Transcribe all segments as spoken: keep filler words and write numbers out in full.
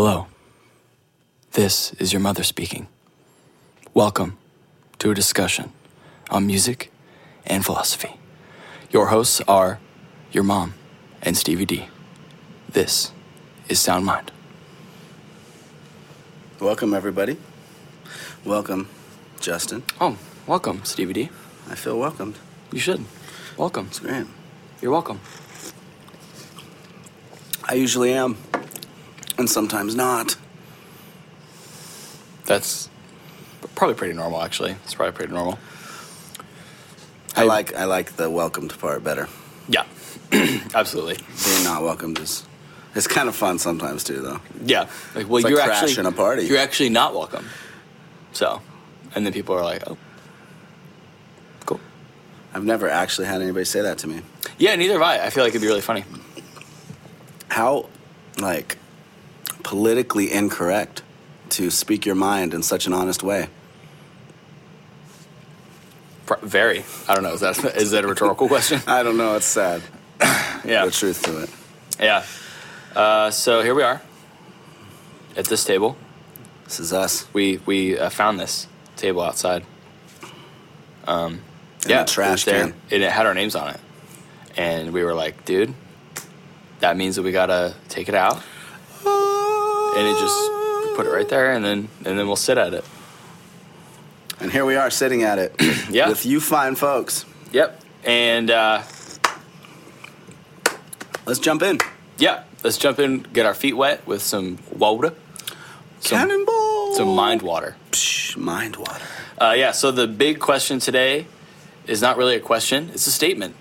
Hello. This is your mother speaking. Welcome to a discussion on music and philosophy. Your hosts are your mom and Stevie D. This is Sound Mind. Welcome, everybody. Welcome, Justin. Oh, welcome, Stevie D. I feel welcomed. You should. Welcome. It's great. You're welcome. I usually am, and sometimes not. That's probably pretty normal, actually. It's probably pretty normal. I like I like the welcomed part better. Yeah, absolutely. Being not welcomed is it's kind of fun sometimes too, though. Yeah, like well, It's like you're crashing actually a party. You're actually not welcome. So, and then people are like, "Oh, cool." I've never actually had anybody say that to me. Yeah, neither have I. I feel like it'd be really funny. How, like, politically incorrect to speak your mind in such an honest way. Pro- Very. I don't know. Is that is that a rhetorical question? I don't know. It's sad. Yeah. The truth to it. Yeah. Uh, so here we are at this table. This is us. We we uh, found this table outside. Um, In yeah, a trash it was there, can. and it had our names on it, and we were like, "Dude, that means that we gotta take it out." And it just we put it right there, and then and then we'll sit at it. And here we are sitting at it. Yeah. With you fine folks. Yep. And uh, Let's jump in. yeah, let's jump in, get our feet wet with some water, some, Cannonball. some mind water. Psh, mind water. Uh, yeah. So the big question today is not really a question; it's a statement,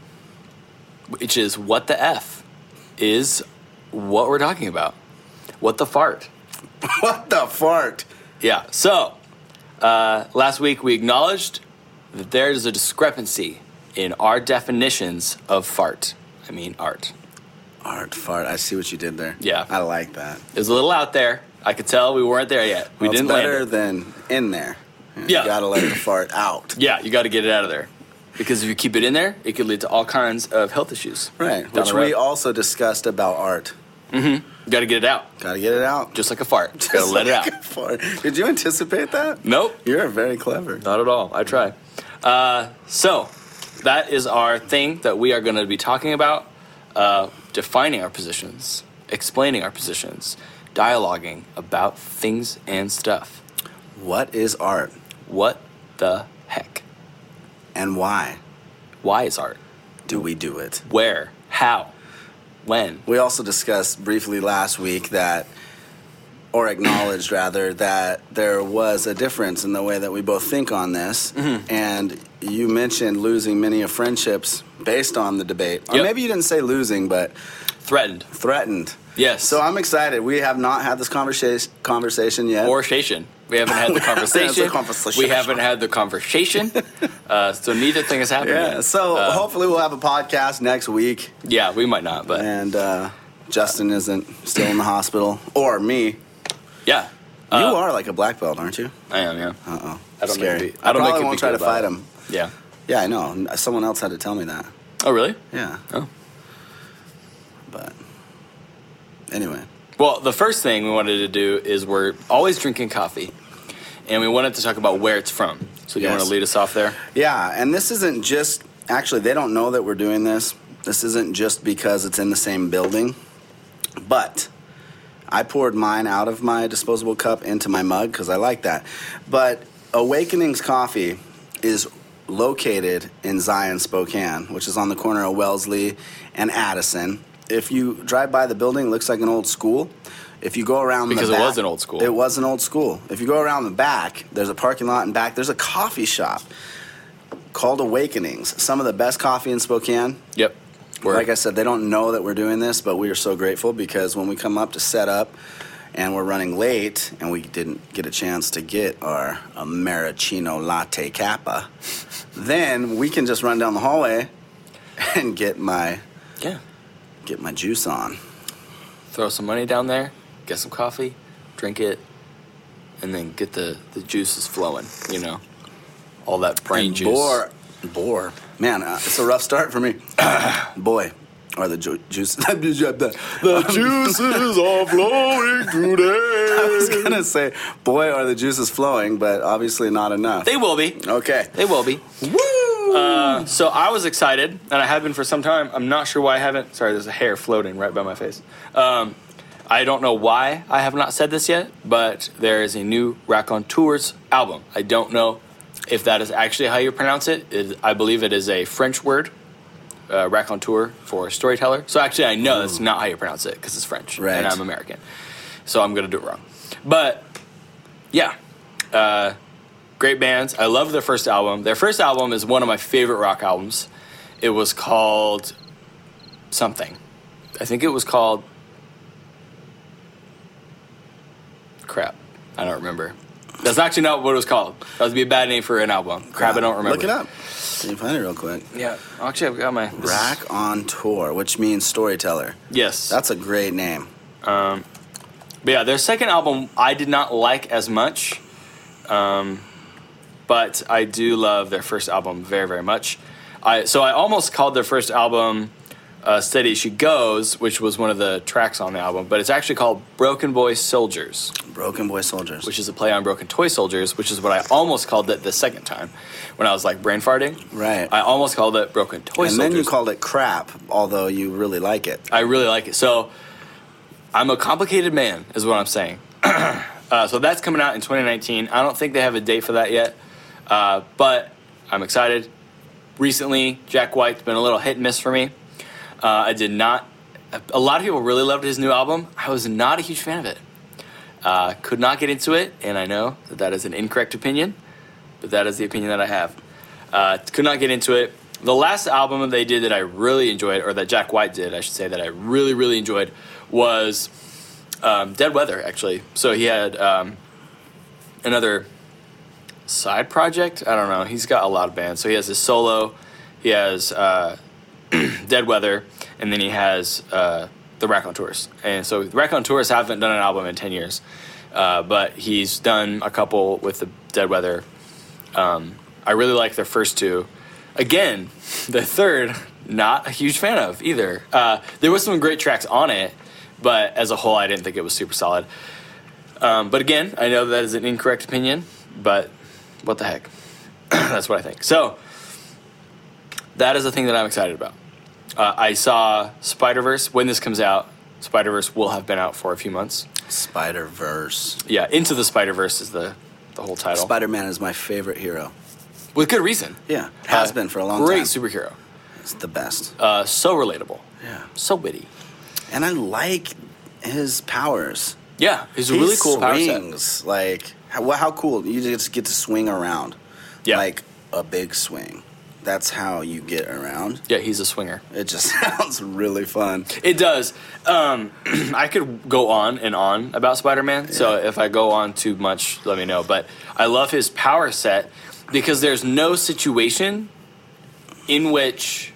which is what the f is what we're talking about. What the fart? What the fart? Yeah. So uh, last week we acknowledged that there is a discrepancy in our definitions of fart. I mean art. Art, fart. I see what you did there. Yeah. I like that. It was a little out there. I could tell we weren't there yet. We Well, didn't it's better land it. than in there. You Yeah. gotta let the fart out. Yeah, you got to get it out of there. Because if you keep it in there, it could lead to all kinds of health issues. Right. down Which the we road. also discussed about art. You got to get it out. Gotta get it out. Just like a fart. Just got to let it like out. a fart. Did you anticipate that? Nope. You're very clever. Not at all. I try. Uh, so, that is our thing that we are going to be talking about. Uh, defining our positions, explaining our positions, dialoguing about things and stuff. What is art What the heck? and why Why is art? do we do it? Where? How? When? We also discussed briefly last week that, or acknowledged rather, that there was a difference in the way that we both think on this. Mm-hmm. And you mentioned losing many of friendships based on the debate. Or Yep. maybe you didn't say losing, but Threatened. threatened. Yes. So I'm excited. We have not had this conversation conversation yet. Or station. We haven't had the We haven't had the conversation. conversation. We haven't had the conversation. uh, so neither thing has happened yeah. yet. So Uh, hopefully we'll have a podcast next week, Yeah, we might not, but and uh, Justin isn't still in the hospital, or me. yeah. You Uh, are like a black belt, aren't you? I am, yeah. Uh oh. I don't Scary. make it be- I don't I make probably it won't be try good to about fight it. him. Yeah. Yeah, I know. Someone else had to tell me that. Oh, really? Yeah. Oh. But anyway, Well, the first thing we wanted to do is we're always drinking coffee, and we wanted to talk about where it's from. So do you Yes. want to lead us off there? yeah, and this isn't just actually they don't know that we're doing this. This isn't just because it's in the same building, but I poured mine out of my disposable cup into my mug because I like that. But Awakenings Coffee is located in Zion, Spokane, which is on the corner of Wellesley and Addison. If you drive by the building, it looks like an old school. If you go around Because the it back, was an old school. It was an old school. If you go around the back, there's a parking lot in back. There's a coffee shop called Awakenings. Some of the best coffee in Spokane. Yep. Word. Like I said, they don't know that we're doing this, but we are so grateful because when we come up to set up and we're running late and we didn't get a chance to get our Americano Latte Kappa, then we can just run down the hallway and get my Yeah. get my juice on. Throw some money down there, get some coffee, drink it, and then get the, the juices flowing, you know? All that brain And juice. Bore, bore. Man, uh, it's a rough start for me. Boy, Or the ju- juice. The juices are flowing today. I was going to say, boy, are the juices flowing, but obviously not enough. They will be. Okay. They will be. Woo! Uh, so I was excited, and I have been for some time. I'm not sure why I haven't. Sorry, there's a hair floating right by my face. Um, I don't know why I have not said this yet, but there is a new Raconteurs album. I don't know if that is actually how you pronounce it. it I believe it is a French word, uh, raconteur, for storyteller. So actually I know Ooh. That's not how you pronounce it because it's French, right. and I'm American. So I'm going to do it wrong. But, yeah, uh, great bands. I love their first album. Their first album is one of my favorite rock albums. It was called something. I think it was called... Crap. I don't remember. That's actually not what it was called. That would be a bad name for an album. Crap, I don't remember. Look it up. Can you find it real quick? Yeah. Actually, I've got my... Raconteur, which means storyteller. Yes. That's a great name. Um, but yeah, their second album I did not like as much. Um, but I do love their first album very, very much. I So I almost called their first album... Uh, Steady As She Goes, which was one of the tracks on the album, but it's actually called Broken Boy Soldiers. Broken Boy Soldiers. Which is a play on Broken Toy Soldiers, which is what I almost called it the second time when I was like brain farting. Right. I almost called it Broken Toy and Soldiers. And then you called it crap, although you really like it. I really like it. So I'm a complicated man, is what I'm saying. uh, so that's coming out in twenty nineteen. I don't think they have a date for that yet, uh, but I'm excited. Recently, Jack White's been a little hit and miss for me. Uh, I did not... A lot of people really loved his new album. I was not a huge fan of it. Uh, could not get into it, and I know that that is an incorrect opinion, but that is the opinion that I have. Uh, could not get into it. The last album they did that I really enjoyed, or that Jack White did, I should say, that I really, really enjoyed, was um, Dead Weather, actually. So he had um, another side project. I don't know. He's got a lot of bands. So he has his solo. He has... Uh, Dead Weather, and then he has uh, the Raconteurs. And so the Raconteurs haven't done an album in ten years, uh, but he's done a couple with the Dead Weather. Um, I really like their first two. Again, the third, not a huge fan of either. Uh, there was some great tracks on it, but as a whole, I didn't think it was super solid. Um, but again, I know that is an incorrect opinion, but what the heck? That's what I think. So that is the thing that I'm excited about. Uh, I saw Spider-Verse. When this comes out, Spider-Verse will have been out for a few months. Spider-Verse. Yeah, Into the Spider-Verse is the, the whole title. Spider-Man is my favorite hero. With good reason. Yeah, has uh, been for a long great time. Great superhero. It's the best. Uh, so relatable. Yeah. So witty. And I like his powers. Yeah, he's a really cool power set. Swings, like, how, how cool. You just get to swing around. Yeah. Like a big swing. That's how you get around. Yeah, he's a swinger. It just sounds really fun. It does. Um, I could go on and on about Spider-Man, yeah. So if I go on too much, let me know. But I love his power set because there's no situation in which...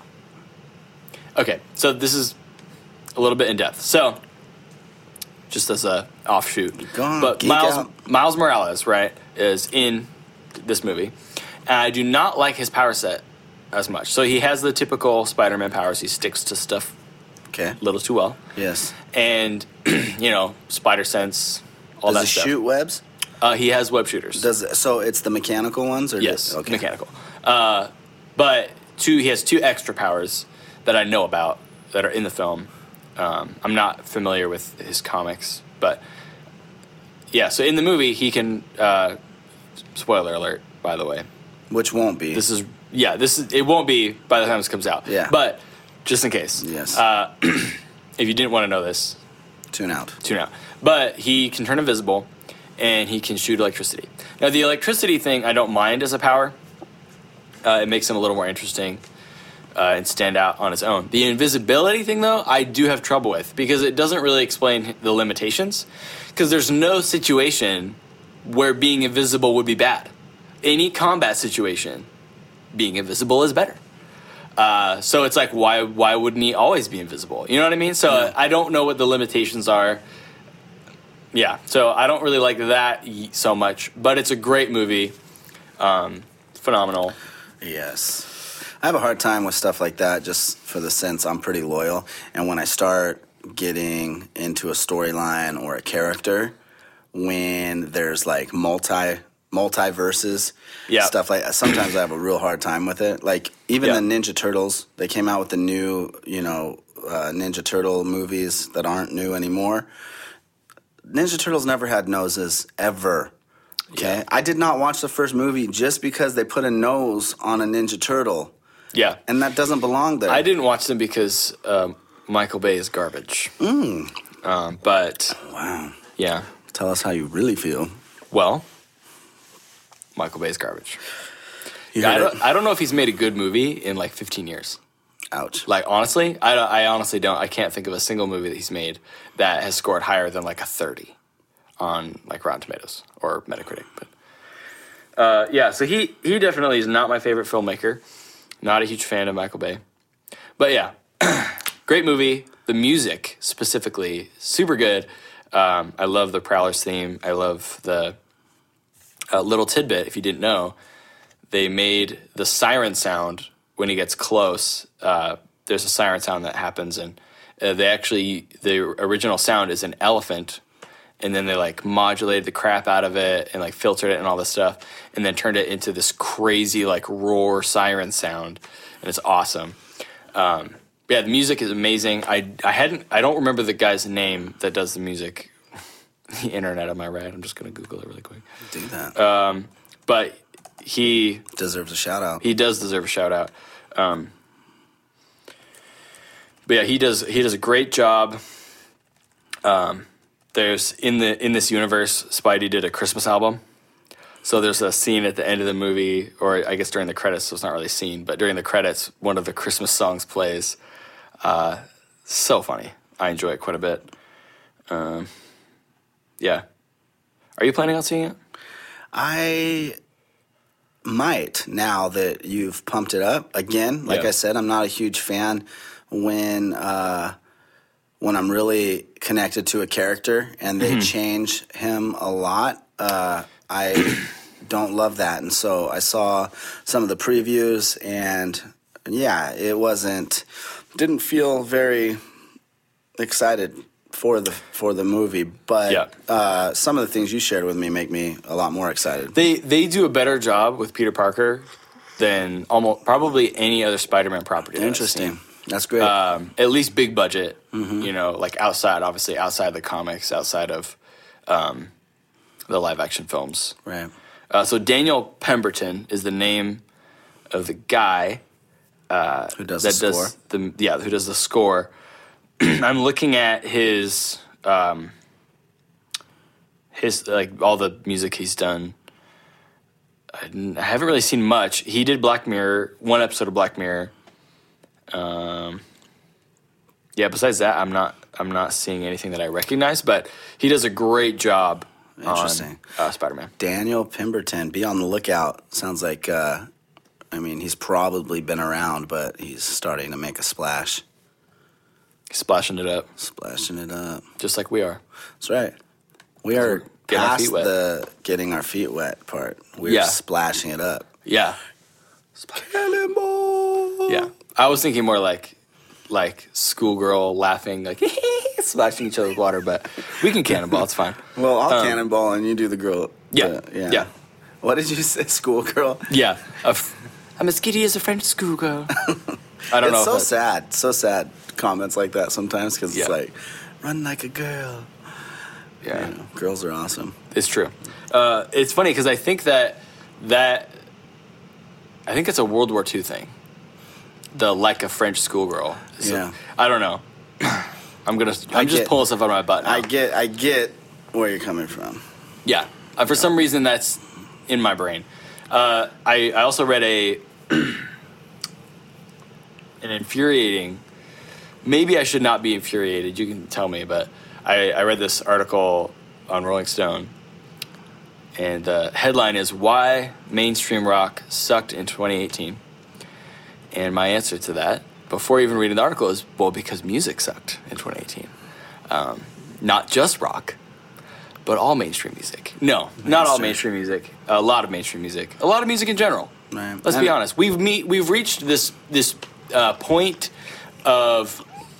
Okay, so this is a little bit in depth. So, just as a offshoot. Go on, but geek Miles, out. Miles Morales, right, is in this movie. And I do not like his power set as much. So he has the typical Spider-Man powers. He sticks to stuff okay. a little too well. Yes. And, you know, spider sense, all Does that he stuff. shoot webs? Uh, he has web shooters. Does So it's the mechanical ones? Or yes, does, okay. mechanical. Uh, but two, he has two extra powers that I know about that are in the film. Um, I'm not familiar with his comics, but... Yeah, so in the movie, he can... Uh, spoiler alert, by the way. Which won't be. This is yeah. This is it won't be by the time this comes out. Yeah. But just in case. Yes. Uh, if you didn't want to know this, tune out. Tune out. But he can turn invisible, and he can shoot electricity. Now the electricity thing I don't mind as a power. Uh, it makes him a little more interesting uh, and stand out on its own. The invisibility thing though, I do have trouble with because it doesn't really explain the limitations. Because there's no situation where being invisible would be bad. Any combat situation, being invisible is better. Uh, so it's like, why why wouldn't he always be invisible? You know what I mean? So yeah. I don't know what the limitations are. Yeah, so I don't really like that so much. But it's a great movie. Um, phenomenal. Yes. I have a hard time with stuff like that just for the sense I'm pretty loyal. And when I start getting into a storyline or a character, when there's like multi multiverses, Yeah. stuff like that, sometimes I have a real hard time with it. Like even Yeah. the Ninja Turtles, they came out with the new, you know, uh, Ninja Turtle movies that aren't new anymore. Ninja Turtles never had noses, ever. Okay? Yeah. I did not watch the first movie just because they put a nose on a Ninja Turtle. Yeah. And that doesn't belong there. I didn't watch them because um, Michael Bay is garbage. Mm. Um, but, Wow. yeah. Tell us how you really feel. Well, Michael Bay's garbage. You I heard don't, it? I don't know if he's made a good movie in like fifteen years. Ouch. Like, honestly, I, I honestly don't. I can't think of a single movie that he's made that has scored higher than like a thirty on like Rotten Tomatoes or Metacritic. But uh, yeah, so he, he definitely is not my favorite filmmaker. Not a huge fan of Michael Bay. But yeah, great movie. The music specifically, super good. Um, I love the Prowlers theme. I love the uh, little tidbit, if you didn't know, they made the siren sound when he gets close. Uh, there's a siren sound that happens, and uh, they actually, the original sound is an elephant, and then they like modulated the crap out of it and like filtered it and all this stuff, and then turned it into this crazy like roar siren sound, and it's awesome. Um, yeah, the music is amazing. I I hadn't I don't remember the guy's name that does the music. The internet, am I right? I'm just gonna Google it really quick. Do that. Um, but he Deserves a shout out. he does deserve a shout out. Um, but yeah, he does he does a great job. Um, there's in the in this universe, Spidey did a Christmas album. So there's a scene at the end of the movie, or I guess during the credits, so it's not really a scene, but during the credits, one of the Christmas songs plays. Uh, so funny. I enjoy it quite a bit. Um, yeah. Are you planning on seeing it? I might, now that you've pumped it up again. Like Yeah. I said, I'm not a huge fan when uh, when I'm really connected to a character and they change him a lot. Uh, I don't love that, and so I saw some of the previews, and yeah, it wasn't didn't feel very excited for the for the movie, but Yeah. uh, some of the things you shared with me make me a lot more excited. They they do a better job with Peter Parker than almost probably any other Spider-Man property. that I've Interesting. seen. That's great. Um, at least big budget, you know, like outside, obviously outside the comics, outside of um, the live action films. right. Uh, so Daniel Pemberton is the name of the guy Who does the that score? does the yeah who does the score. I'm looking at his um, his like all the music he's done. I, didn't- I haven't really seen much. He did Black Mirror, one episode of Black Mirror. Um, yeah. Besides that, I'm not I'm not seeing anything that I recognize. But he does a great job Interesting. on uh, Spider-Man. Daniel Pemberton. Be on the lookout. Sounds like, uh, I mean, he's probably been around, but he's starting to make a splash. Splashing it up, Splashing it up. just like we are. That's right. We are Getting our past feet wet. the getting our feet wet part. We're Yeah. splashing it up. Yeah. Cannonball! Yeah, I was thinking more like like schoolgirl laughing, like splashing each other with water. But we can cannonball; it's fine. Well, I'll Um, cannonball and you do the girl. Yeah, the- yeah. yeah. What did you say, schoolgirl? Yeah, a f- I'm as giddy as a French schoolgirl. I don't It's know. so if that- sad. So sad comments like that sometimes because it's Yeah. like, run like a girl. Yeah, You know, girls are awesome. it's true. Uh, it's funny because I think that that I think it's a World War Two thing. The like a French schoolgirl. So, Yeah. I don't know. I'm gonna. I I'm just get- pulling stuff out of my butt. Now. I get, I get where you're coming from. Yeah. Uh, for some reason, that's in my brain. Uh, I, I also read a an infuriating. Maybe I should not be infuriated. You can tell me, but I, I read this article on Rolling Stone, and the headline is "Why Mainstream Rock Sucked in twenty eighteen." And my answer to that, before even reading the article, is well, because music sucked in twenty eighteen. Um, not just rock, but all mainstream music. No, not all Mainstream. mainstream music. A lot of mainstream music. A lot of music in general. Right. Let's And- be honest. We've meet, we've reached this this uh, point of,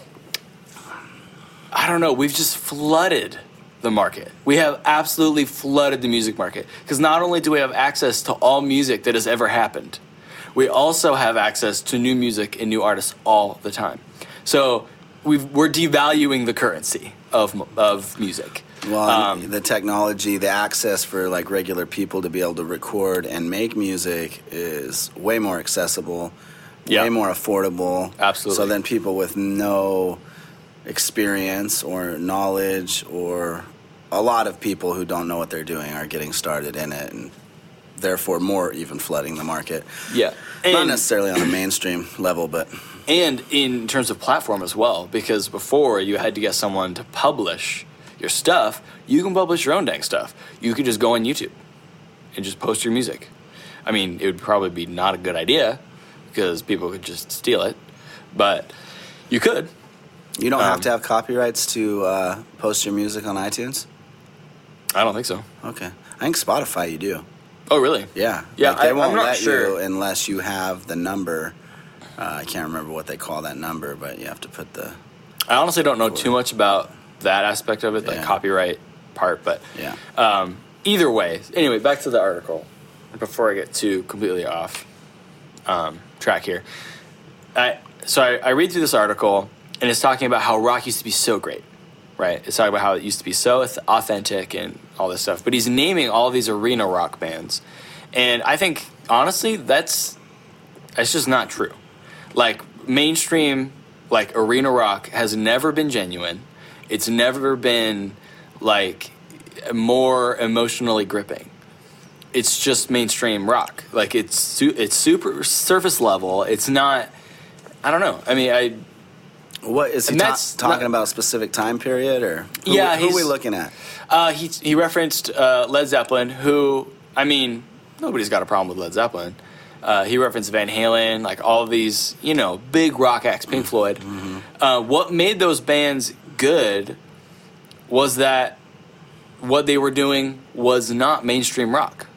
I don't know, we've just flooded the market. We have absolutely flooded the music market. Because not only do we have access to all music that has ever happened, we also have access to new music and new artists all the time. So we've, we're devaluing the currency of of music. Well, Um, the technology, the access for like regular people to be able to record and make music is way more accessible, Yeah. way more affordable. Absolutely. So then people with no experience or knowledge, or a lot of people who don't know what they're doing, are getting started in it, and therefore more even flooding the market. Yeah. Not And- necessarily on a mainstream level, but And in terms of platform as well, because before you had to get someone to publish your stuff, you can publish your own dang stuff. You could just go on YouTube and just post your music. I mean, it would probably be not a good idea because people could just steal it, but you could. you don't Um, have to have copyrights to uh, post your music on iTunes? I don't think so. Okay. I think Spotify you do. Oh, really? Yeah. Yeah, Like, they I- I'm won't not let sure. you unless you have the number. Uh, I can't remember what they call that number, but you have to put the... I honestly don't know too much about that aspect of it, the Yeah. copyright part, but Yeah. um, either way. Anyway, back to the article before I get too completely off um, track here. I, so I, I read through this article, and it's talking about how rock used to be so great, right? It's talking about how it used to be so authentic and all this stuff. But he's naming all these arena rock bands, and I think honestly that's that's just not true. Like mainstream, like arena rock has never been genuine. It's never been like more emotionally gripping. It's just mainstream rock. Like it's su- it's super surface level. It's not. I don't know. I mean, I What, is he And ta- that's talking not- about a specific time period, or... Who, Yeah, who are we he's- looking at? uh, he he referenced uh, Led Zeppelin, who I mean, nobody's got a problem with Led Zeppelin. Uh, he referenced Van Halen, like all of these, you know, big rock acts, Pink Floyd. Mm-hmm. Uh, what made those bands good was that what they were doing was not mainstream rock,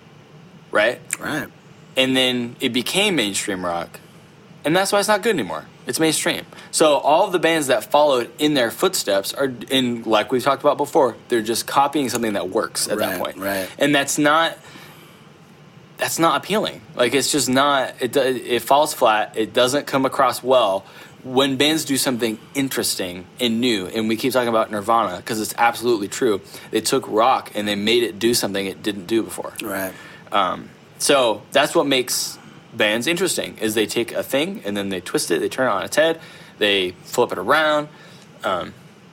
right? Right. And then it became mainstream rock, and that's why it's not good anymore. It's mainstream. So all of the bands that followed in their footsteps are, in like we've talked about before, they're just copying something that works at that Right, point, right. and that's not that's not appealing. Like it's just not. It do- it falls flat. It doesn't come across well when bands do something interesting and new. And we keep talking about Nirvana because it's absolutely true. They took rock and they made it do something it didn't do before. Right. Um, so that's what makes bands interesting is they take a thing and then they twist it, they turn it on its head, they flip it around. Um,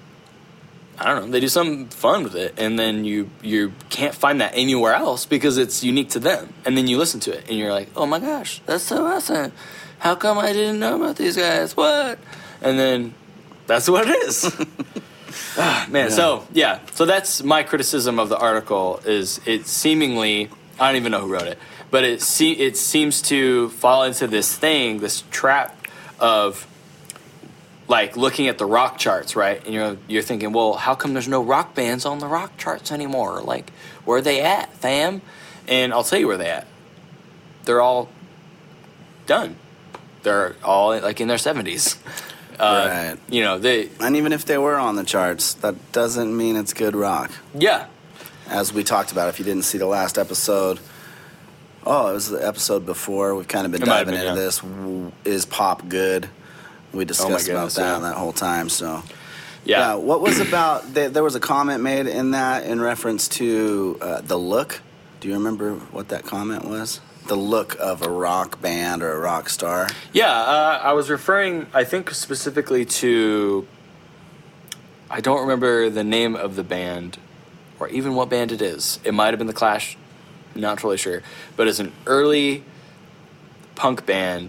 I don't know. They do something fun with it, and then you you can't find that anywhere else because it's unique to them. And then you listen to it, and you're like, "Oh my gosh, that's so awesome! How come I didn't know about these guys? What?" And then that's what it is. Ah, man, Yeah. so yeah, so that's my criticism of the article. Is it seemingly I don't even know who wrote it, but it se- it seems to fall into this thing, this trap of like looking at the rock charts, right? And you're you're thinking, well, how come there's no rock bands on the rock charts anymore? Like, where are they at, fam? And I'll tell you where they at. They're all done. They're all like in their seventies. Uh, Right. You know, they And even if they were on the charts, that doesn't mean it's good rock. yeah. As we talked about, if you didn't see the last episode, oh, it was the episode before. We've kind of been It might have diving been, into yeah. this. W- Is pop good? We discussed about goodness, that yeah. that whole time. So, Yeah. what was about? There, there was a comment made in that in reference to uh, the look. Do you remember what that comment was? The look of a rock band or a rock star. Yeah, uh, I was referring, I think, specifically to. I don't remember the name of the band, or even what band it is. It might have been the Clash, not totally sure. But it's an early punk band,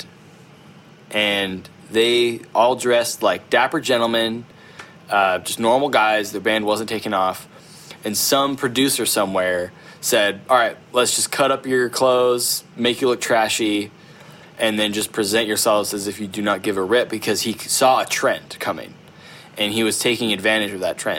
and they all dressed like dapper gentlemen, uh, just normal guys. Their band wasn't taking off, and some producer somewhere said, "All right, let's just cut up your clothes, make you look trashy." And then just present yourselves as if you do not give a rip, because he saw a trend coming, and he was taking advantage of that trend.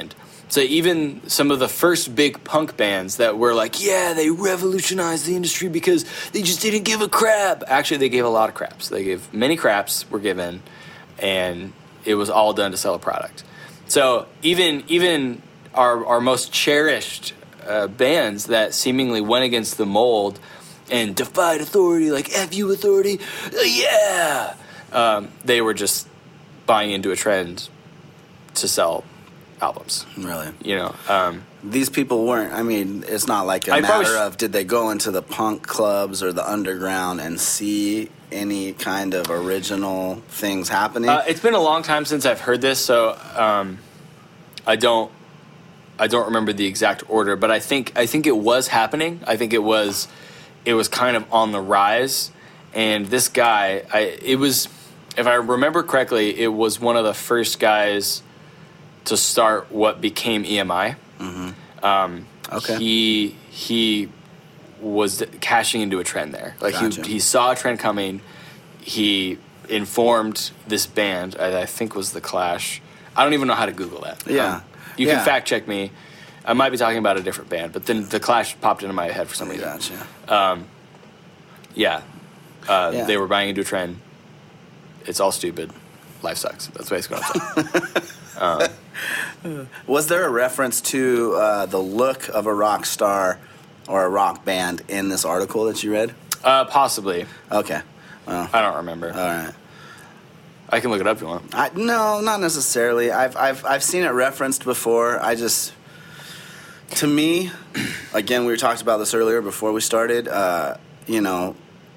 So even some of the first big punk bands that were like, yeah, they revolutionized the industry because they just didn't give a crap. Actually, they gave a lot of craps. They gave many craps were given, and it was all done to sell a product. So even even our our most cherished uh, bands that seemingly went against the mold and defied authority, like F you authority, uh, yeah, um, they were just buying into a trend to sell albums. Really? You know, um, these people weren't, I mean, it's not like a I matter sh- of did they go into the punk clubs or the underground and see any kind of original things happening? Uh, it's been a long time since I've heard this, so um, I don't I don't remember the exact order, but I think I think it was happening. I think it was it was kind of on the rise, and this guy, I it was, if I remember correctly, it was one of the first guys to start what became E M I. Mm-hmm. Um, okay. He he was cashing into a trend there. Like Gotcha. he he saw a trend coming. He informed this band. I, I think was the Clash. I don't even know how to Google that. Yeah. Um, you yeah. can fact check me. I might be talking about a different band, but then the Clash popped into my head for some reason. Gotcha. Um, yeah. Uh, yeah. They were buying into a trend. It's all stupid. Life sucks. That's basically what I'm saying. um, Was there a reference to uh, the look of a rock star or a rock band in this article that you read? Uh, possibly. Okay. Well, I don't remember. all right. I can look it up if you want. I, no, not necessarily. I've I've I've seen it referenced before. I just, to me, again, we were talking about this earlier before we started. Uh, you know,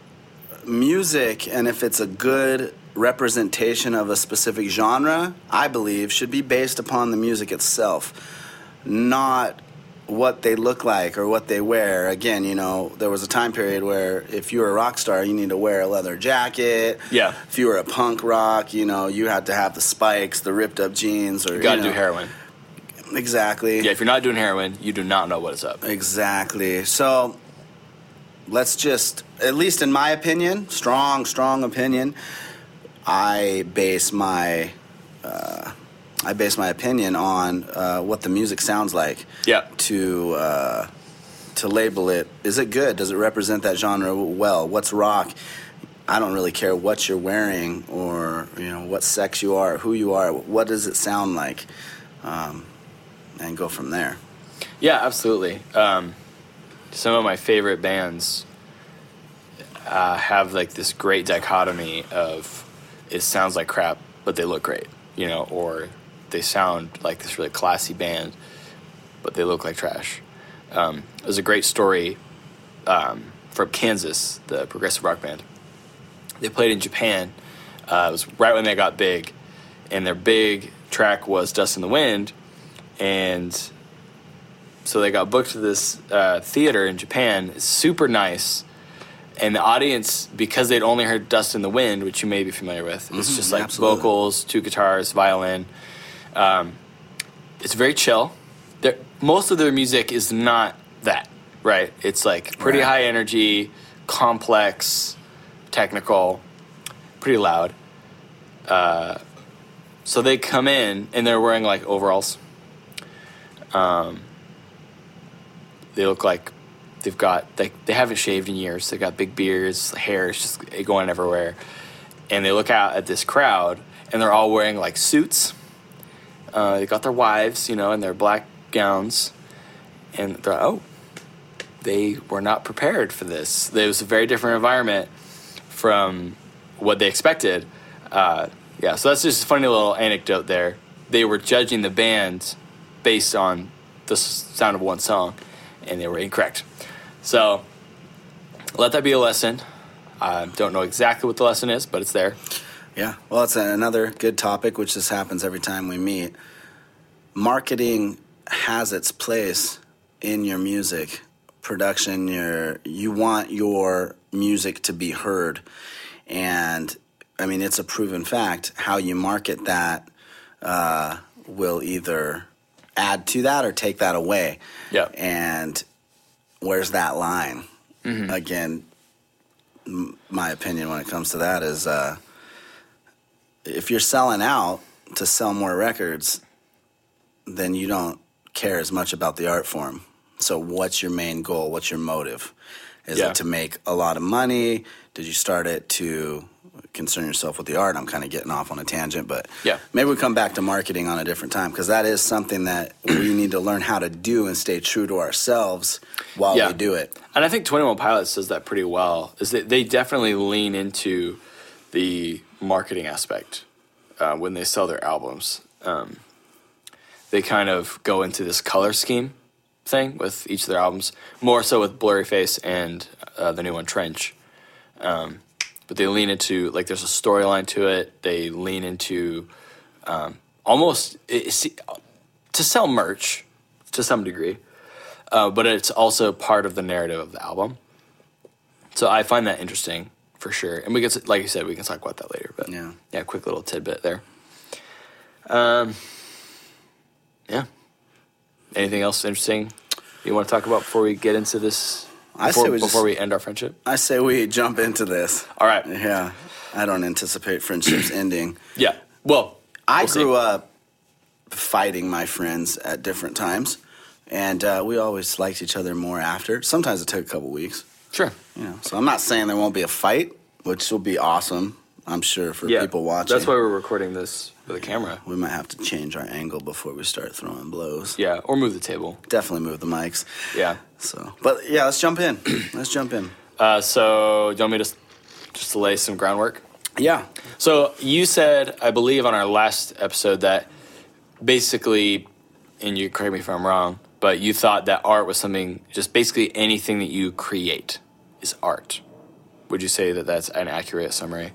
music, and if it's a good representation of a specific genre, I believe should be based upon the music itself, not what they look like or what they wear. Again, you know, there was a time period where if you were a rock star, you need to wear a leather jacket. Yeah. If you were a punk rock, you know, you had to have the spikes, the ripped up jeans, or You got to you know, do heroin. Exactly. Yeah, if you're not doing heroin, you do not know what is up. Exactly. So let's just, at least in my opinion, strong, strong opinion, I base my uh, I base my opinion on uh, what the music sounds like. Yeah. To uh, to label it, is it good? Does it represent that genre well? What's rock? I don't really care what you're wearing or you know what sex you are, who you are. What does it sound like? Um, and go from there. Yeah, absolutely. Um, some of my favorite bands uh, have like this great dichotomy of it sounds like crap, but they look great, you know, or they sound like this really classy band, but they look like trash. Um, there's a great story um, from Kansas, the progressive rock band. They played in Japan. Uh, it was right when they got big, and their big track was Dust in the Wind, and so they got booked to this uh, theater in Japan. It's super nice. And the audience, because they'd only heard Dust in the Wind, which you may be familiar with, it's mm-hmm, just like absolutely. vocals, two guitars, violin. Um, it's very chill. They're, most of their music is not that, right? It's like pretty right. high energy, complex, technical, pretty loud. Uh, so they come in, and they're wearing like overalls. Um, they look like they've got, they, they haven't shaved in years. They've got big beards, hair is just going everywhere. And they look out at this crowd, and they're all wearing, like, suits. Uh, they got their wives, you know, in their black gowns. And they're like, oh, they were not prepared for this. It was a very different environment from what they expected. Uh, yeah, so that's just a funny little anecdote there. They were judging the band based on the sound of one song, and they were incorrect. So let that be a lesson. I don't know exactly what the lesson is, but it's there. Yeah, well, it's another good topic, which just happens every time we meet. Marketing has its place in your music production. Your, you want your music to be heard. And, I mean, it's a proven fact. How you market that uh, will either add to that or take that away. Yeah. And where's that line? Mm-hmm. Again, m- my opinion when it comes to that is uh, if you're selling out to sell more records, then you don't care as much about the art form. So what's your main goal? What's your motive? Is Yeah. it to make a lot of money? Did you start it to concern yourself with the art? I'm kind of getting off on a tangent, but Yeah. maybe we come back to marketing on a different time, because that is something that we need to learn how to do and stay true to ourselves while Yeah. we do it. And I think twenty-one Pilots does that pretty well, is that they definitely lean into the marketing aspect uh, when they sell their albums. Um, they kind of go into this color scheme thing with each of their albums, more so with Blurry Face and uh, the new one, Trench. Um, but they lean into, like, there's a storyline to it. They lean into um, almost it's, to sell merch to some degree, uh, but it's also part of the narrative of the album. So I find that interesting for sure. And we can, like you said, we can talk about that later. But Yeah. yeah, quick little tidbit there. Um, yeah. Anything else interesting you want to talk about before we get into this? Before, I say we before just- we end our friendship. I say we jump into this. All right. Yeah. I don't anticipate friendships ending. Yeah. Well, I we'll grew see. up fighting my friends at different times, and uh, we always liked each other more after. Sometimes it took a couple weeks. Sure. You know, so I'm not saying there won't be a fight, which will be awesome, I'm sure, for Yeah. people watching. That's why we're recording this with a camera. We might have to change our angle before we start throwing blows. Yeah. Or move the table. Definitely move the mics. Yeah. So, but yeah, let's jump in. Let's jump in. Uh, so, do you want me to s- just to lay some groundwork? Yeah. So you said, I believe, on our last episode that basically, and you correct me if I'm wrong, but you thought that art was something, just basically anything that you create is art. Would you say that that's an accurate summary?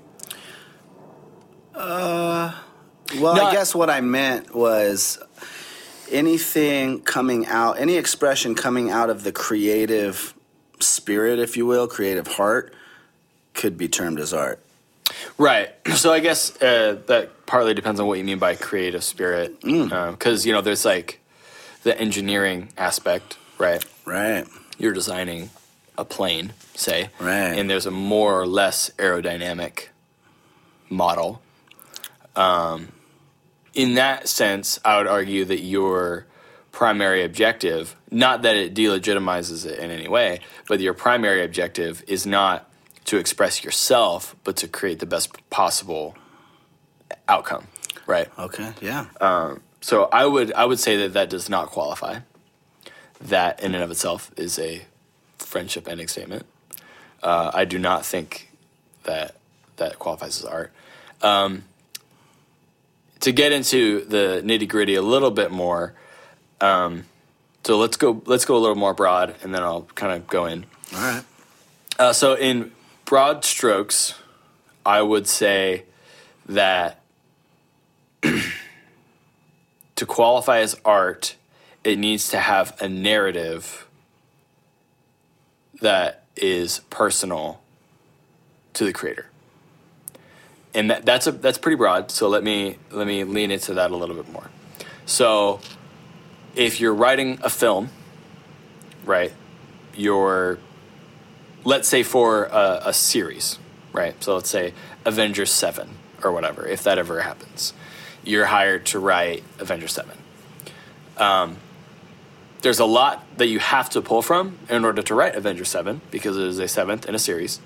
Well, No, I I- guess what I meant was anything coming out, any expression coming out of the creative spirit, if you will, creative heart, could be termed as art. Right. So I guess uh, that partly depends on what you mean by creative spirit. Because, you know, there's like the engineering aspect, right? Right. You're designing a plane, say. Right. And there's a more or less aerodynamic model. Um, in that sense, I would argue that your primary objective, not that it delegitimizes it in any way, but your primary objective is not to express yourself, but to create the best possible outcome, right? Okay. Yeah. So I would I would say that that does not qualify. That in and of itself is a friendship ending statement. Uh, I do not think that that qualifies as art. Um, to get into the nitty gritty a little bit more, um, so let's go let's go a little more broad, and then I'll kind of go in. All right. Uh, so in broad strokes, I would say that to qualify as art, it needs to have a narrative that is personal to the creator. And that, that's a that's pretty broad, so let me let me lean into that a little bit more. So if you're writing a film, right, you're let's say for a, a series, right? So let's say Avengers seven or whatever, if that ever happens. You're hired to write Avengers seven. Um, there's a lot that you have to pull from in order to write Avengers seven because it is a seventh in a series.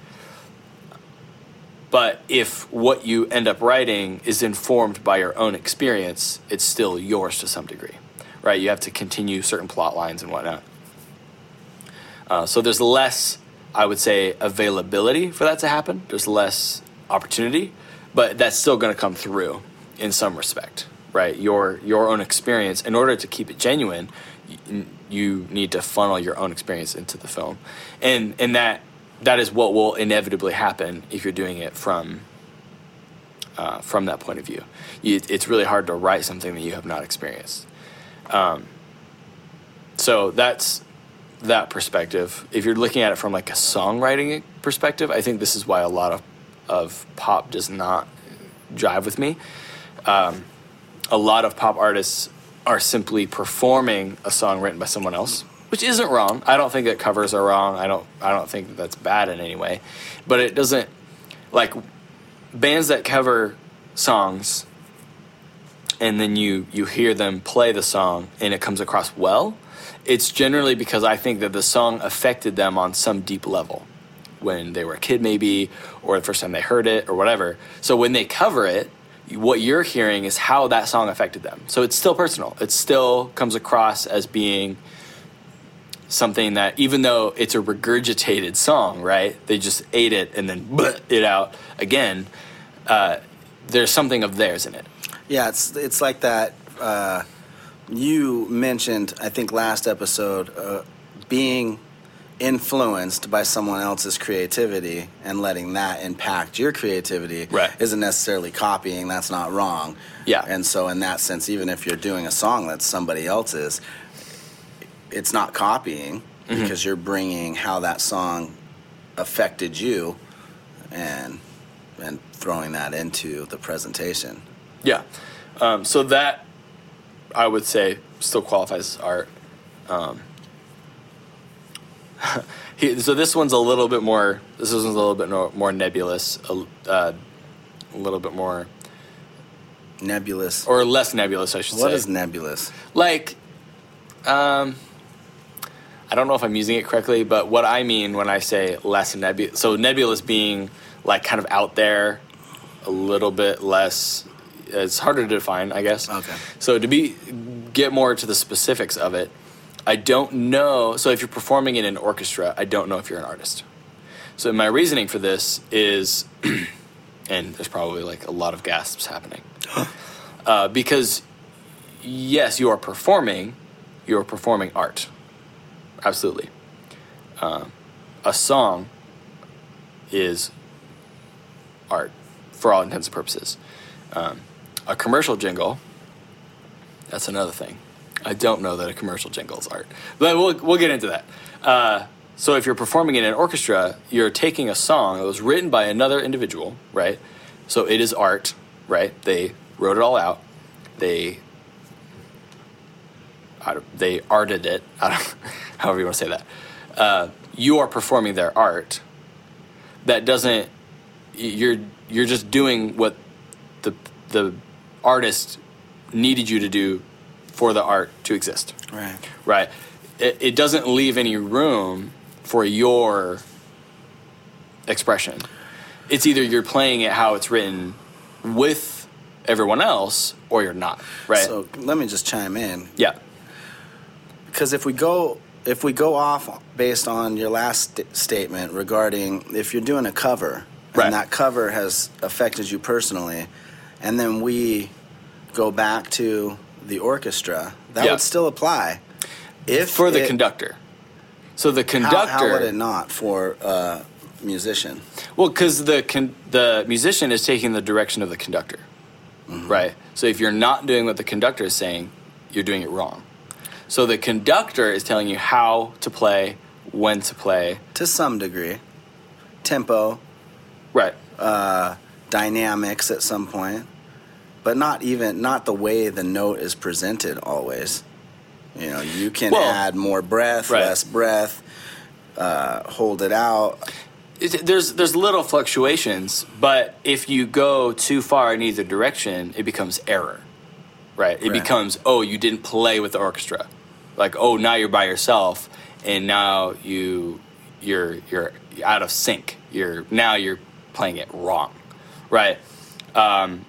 But if what you end up writing is informed by your own experience, it's still yours to some degree, right? You have to continue certain plot lines and whatnot. Uh, so there's less, I would say, availability for that to happen. There's less opportunity, but that's still going to come through in some respect, right? Your your own experience, in order to keep it genuine, you, you need to funnel your own experience into the film, and and that that is what will inevitably happen if you're doing it from uh, from that point of view. You, it's really hard to write something that you have not experienced. Um, so that's that perspective. If you're looking at it from like a songwriting perspective, I think this is why a lot of of pop does not jive with me. Um, a lot of pop artists are simply performing a song written by someone else, which isn't wrong. I don't think that covers are wrong. I don't. I don't think that that's bad in any way. But it doesn't, like, bands that cover songs and then you, you hear them play the song and it comes across well, it's generally because I think that the song affected them on some deep level when they were a kid maybe, or the first time they heard it or whatever. So when they cover it, what you're hearing is how that song affected them. So it's still personal. It still comes across as being something that, even though it's a regurgitated song, right? They just ate it and then bleh it out again. Uh, there's something of theirs in it. Yeah, it's it's like that. Uh, you mentioned, I think, last episode, uh, being influenced by someone else's creativity and letting that impact your creativity right. isn't necessarily copying. That's not wrong. Yeah. And so in that sense, even if you're doing a song that's somebody else's, it's not copying mm-hmm. because you're bringing how that song affected you and and throwing that into the presentation. Yeah. Um, so that, I would say, still qualifies as art. Um, he, so this one's a little bit more. This one's a little bit more, more nebulous, a, uh, a little bit more nebulous, or less nebulous, I should what say. What is nebulous? Like, um, I don't know if I'm using it correctly, but what I mean when I say less nebulous, so nebulous being like kind of out there, a little bit less. It's harder to define, I guess. Okay. So to be get more to the specifics of it. I don't know. So if you're performing in an orchestra, I don't know if you're an artist. So my reasoning for this is, and there's probably like a lot of gasps happening, uh, because yes, you are performing, you are performing art. Absolutely. Um, a song is art for all intents and purposes. Um, a commercial jingle, that's another thing. I don't know that a commercial jingle is art, but we'll we'll get into that. Uh, so if you're performing in an orchestra, you're taking a song that was written by another individual, right? So it is art, right? They wrote it all out. They I don't, they arted it. I don't, however you want to say that. Uh, you are performing their art. That doesn't. You're you're just doing what the the artist needed you to do for the art to exist. Right. Right. It, it doesn't leave any room for your expression. It's either you're playing it how it's written with everyone else, or you're not. Right. So let me just chime in. Yeah. Because if we go if we go off based on your last st- statement regarding if you're doing a cover right. and that cover has affected you personally, and then we go back to the orchestra, that yeah. would still apply. If for the it, conductor. So the conductor. How, how would it not for a musician? Well, because the con- the musician is taking the direction of the conductor, mm-hmm. right? So if you're not doing what the conductor is saying, you're doing it wrong. So the conductor is telling you how to play, when to play. To some degree. Tempo. Right. Uh, dynamics at some point. But not even, not the way the note is presented always. You know, you can well, add more breath, right. less breath, uh, hold it out. It, there's there's little fluctuations, but if you go too far in either direction, it becomes error, right? It right. becomes, oh, you didn't play with the orchestra. Like, oh, now you're by yourself, and now you you're you're out of sync. You're now you're playing it wrong, right? Um,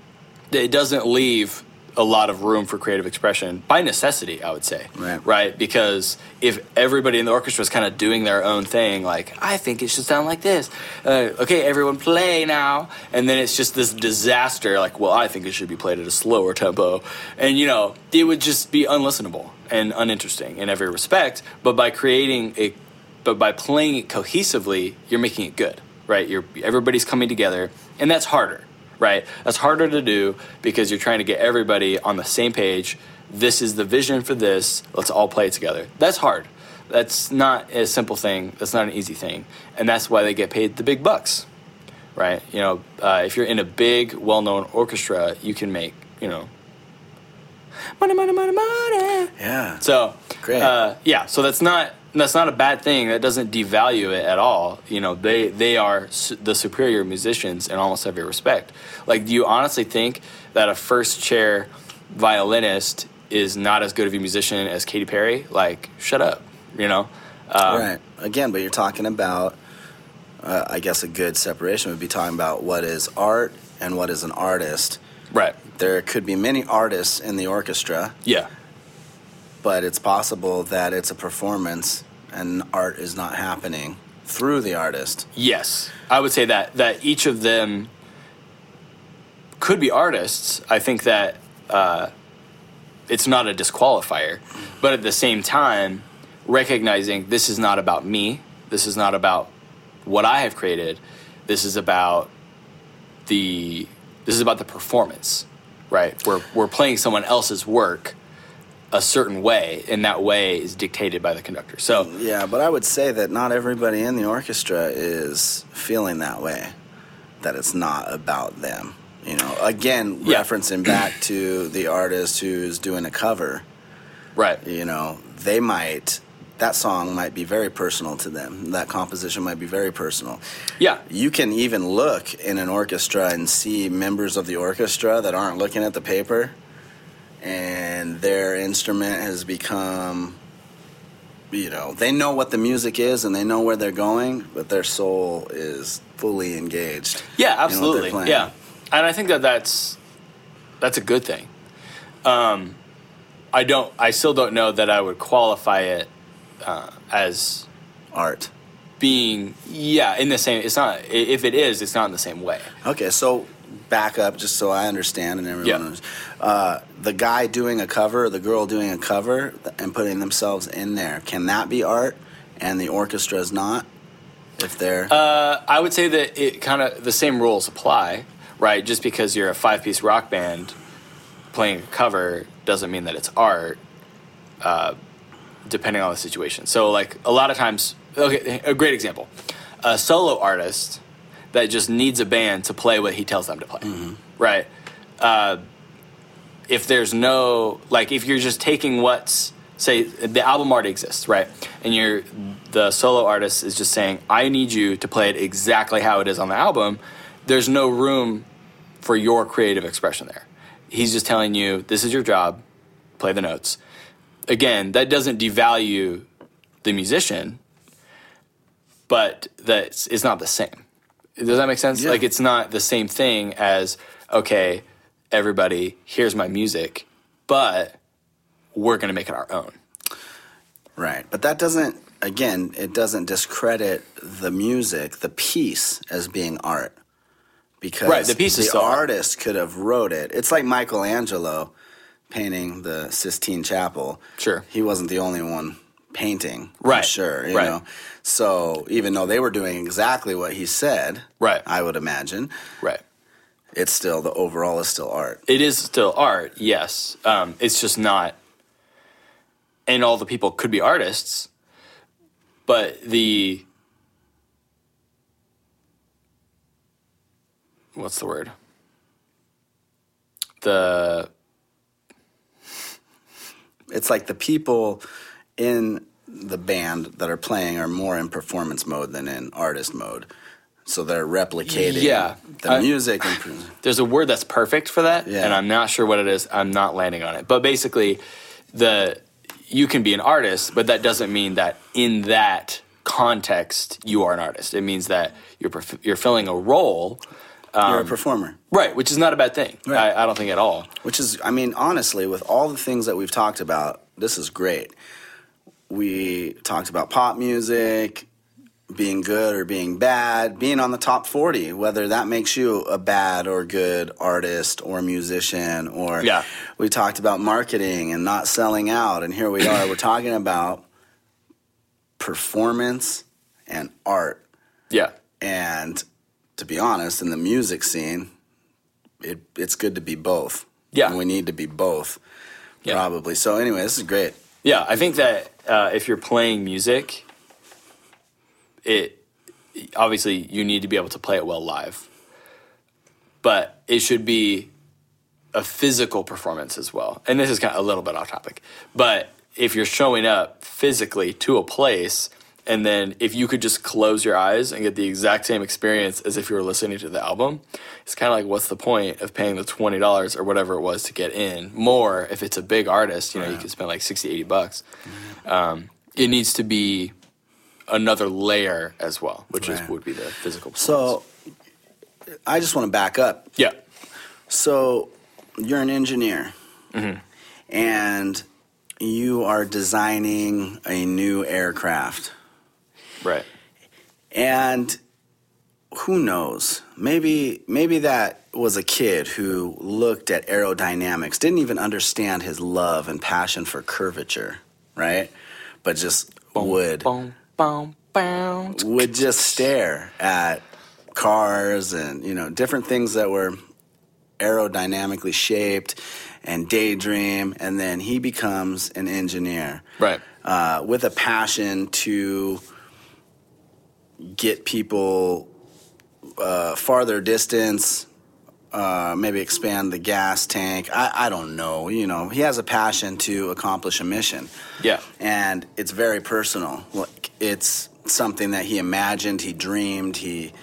it doesn't leave a lot of room for creative expression by necessity, I would say, right? Right, because if everybody in the orchestra is kind of doing their own thing, like I think it should sound like this. Uh, okay, everyone play now, and then it's just this disaster. Like, well, I think it should be played at a slower tempo, and you know, it would just be unlistenable and uninteresting in every respect. But by creating a, but by playing it cohesively, you're making it good, right? You're everybody's coming together, and that's harder. Right, that's harder to do because you're trying to get everybody on the same page. This is the vision for this. Let's all play it together. That's hard. That's not a simple thing. That's not an easy thing, and that's why they get paid the big bucks, right? You know, uh, if you're in a big, well-known orchestra, you can make, you know, money, money, money, money. Yeah. So, great. Uh, yeah. So that's not And that's not a bad thing. That doesn't devalue it at all. You know, they they are su- the superior musicians in almost every respect. Like, do you honestly think that a first chair violinist is not as good of a musician as Katy Perry? Like, shut up, you know? Um, right. Again, but you're talking about, uh, I guess a good separation would be talking about what is art and what is an artist. Right. There could be many artists in the orchestra. Yeah. But it's possible that it's a performance and art is not happening through the artist. Yes. I would say that, that each of them could be artists. I think that uh, it's not a disqualifier. But at the same time, recognizing this is not about me. This is not about what I have created. This is about the this is about the performance, right? We're we're playing someone else's work a certain way, and that way is dictated by the conductor. So yeah, but I would say that not everybody in the orchestra is feeling that way. That it's not about them. You know, again, yeah. referencing back to the artist who's doing a cover. Right. You know, they might, that song might be very personal to them. That composition might be very personal. Yeah. You can even look in an orchestra and see members of the orchestra that aren't looking at the paper, and their instrument has become, you know, they know what the music is and they know where they're going, but their soul is fully engaged. Yeah, absolutely. In what they're playing. Yeah. And I think that that's, that's a good thing. Um, I don't. I still don't know that I would qualify it uh, as art being. Yeah, in the same. It's not. If it is, it's not in the same way. Okay, so back up, just so I understand and everyone yeah. knows. Uh, the guy doing a cover, the girl doing a cover, and putting themselves in there. Can that be art? And the orchestra is not. If they're. Uh, I would say that it kind of the same rules apply, right? Just because you're a five-piece rock band playing a cover doesn't mean that it's art, uh, depending on the situation. So, like, a lot of times, okay, a great example, a solo artist that just needs a band to play what he tells them to play, mm-hmm. right? Uh, if there's no, like, if you're just taking what's, say, the album already exists, right? And you're, the solo artist is just saying, I need you to play it exactly how it is on the album, there's no room for your creative expression there. He's just telling you, this is your job, play the notes. Again, that doesn't devalue the musician, but that's it's not the same. Does that make sense? Yeah. Like, it's not the same thing as, okay, everybody, here's my music, but we're going to make it our own. Right. But that doesn't, again, it doesn't discredit the music, the piece, as being art. Because right, the, piece is the art. artist could have wrote it. It's like Michelangelo painting the Sistine Chapel. Sure. He wasn't the only one painting, right. I'm sure. You right. know? So even though they were doing exactly what he said, right. I would imagine, right. it's still, the overall is still art. It is still art, yes. Um, it's just not, and all the people could be artists, but the, what's the word? The... It's like the people in the band that are playing are more in performance mode than in artist mode. So they're replicating yeah, the I, music. And, there's a word that's perfect for that, yeah. and I'm not sure what it is. I'm not landing on it. But basically, the you can be an artist, but that doesn't mean that in that context you are an artist. It means that you're you're filling a role. Um, You're a performer. Right, which is not a bad thing. Right. I, I don't think at all. Which is, I mean, honestly, with all the things that we've talked about, this is great. We talked about pop music, being good or being bad, being on the top forty, whether that makes you a bad or good artist or musician, or yeah. we talked about marketing and not selling out, and here we are, we're talking about performance and art. Yeah. And to be honest, in the music scene, it, it's good to be both. Yeah. And we need to be both, yeah. probably. So anyway, this is great. Yeah, I think that uh, if you're playing music, it obviously you need to be able to play it well live. But it should be a physical performance as well. And this is kind of a little bit off topic. But if you're showing up physically to a place, and then if you could just close your eyes and get the exact same experience as if you were listening to the album, it's kind of like, what's the point of paying the twenty dollars or whatever it was to get in? More if it's a big artist, you know, right. you could spend like sixty, eighty bucks. Um, it needs to be another layer as well, which right. is would be the physical performance. So I just want to back up. Yeah. So you're an engineer, mm-hmm. and you are designing a new aircraft. Right. And who knows? Maybe maybe that was a kid who looked at aerodynamics, didn't even understand his love and passion for curvature, right? But just boom, would boom, boom, boom. would just stare at cars and, you know, different things that were aerodynamically shaped and daydream, and then he becomes an engineer. Right. Uh, with a passion to get people uh, farther distance, uh, maybe expand the gas tank. I, I don't know. You know, he has a passion to accomplish a mission. Yeah. And it's very personal. Like, it's something that he imagined, he dreamed, he...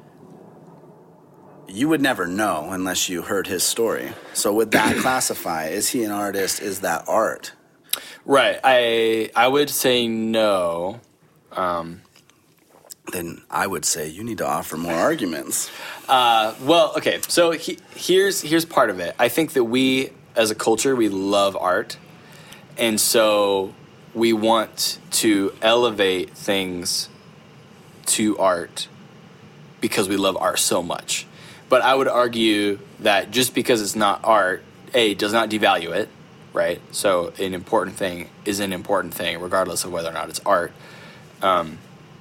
You would never know unless you heard his story. So would that classify? Is he an artist? Is that art? Right. I I would say no. Um, then I would say you need to offer more arguments. Uh, well, okay. So he, here's here's part of it. I think that we, as a culture, we love art, and so we want to elevate things to art because we love art so much. But I would argue that just because it's not art, A, does not devalue it, right? So an important thing is an important thing, regardless of whether or not it's art. Um,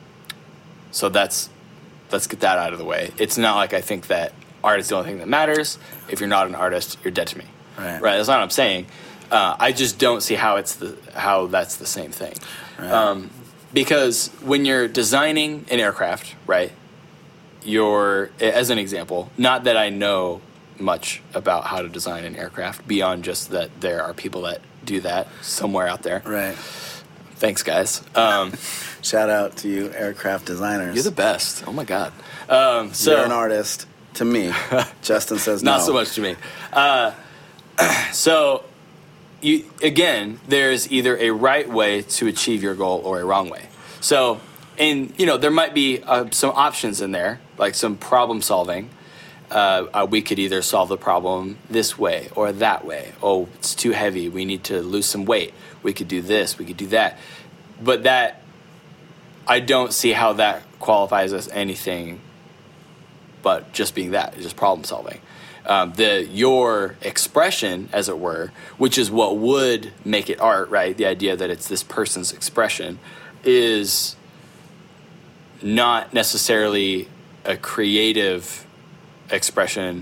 so that's let's get that out of the way. It's not like I think that art is the only thing that matters. If you're not an artist, you're dead to me. Right. Right. That's not what I'm saying. Uh, I just don't see how it's the how that's the same thing. Right. Um, because when you're designing an aircraft, right? You're, as an example, not that I know much about how to design an aircraft beyond just that there are people that do that somewhere out there. Right. Thanks, guys. Um, Shout out to you, aircraft designers. You're the best. Oh my God. Um, so you're an artist to me. Justin says no. Not so much to me. Uh, so, you again, there's either a right way to achieve your goal or a wrong way. So. And, you know, there might be uh, some options in there, like some problem solving. Uh, uh, we could either solve the problem this way or that way. Oh, it's too heavy. We need to lose some weight. We could do this. We could do that. But that, I don't see how that qualifies as anything but just being that, just problem solving. Um, the your expression, as it were, which is what would make it art, right? The idea that it's this person's expression is not necessarily a creative expression.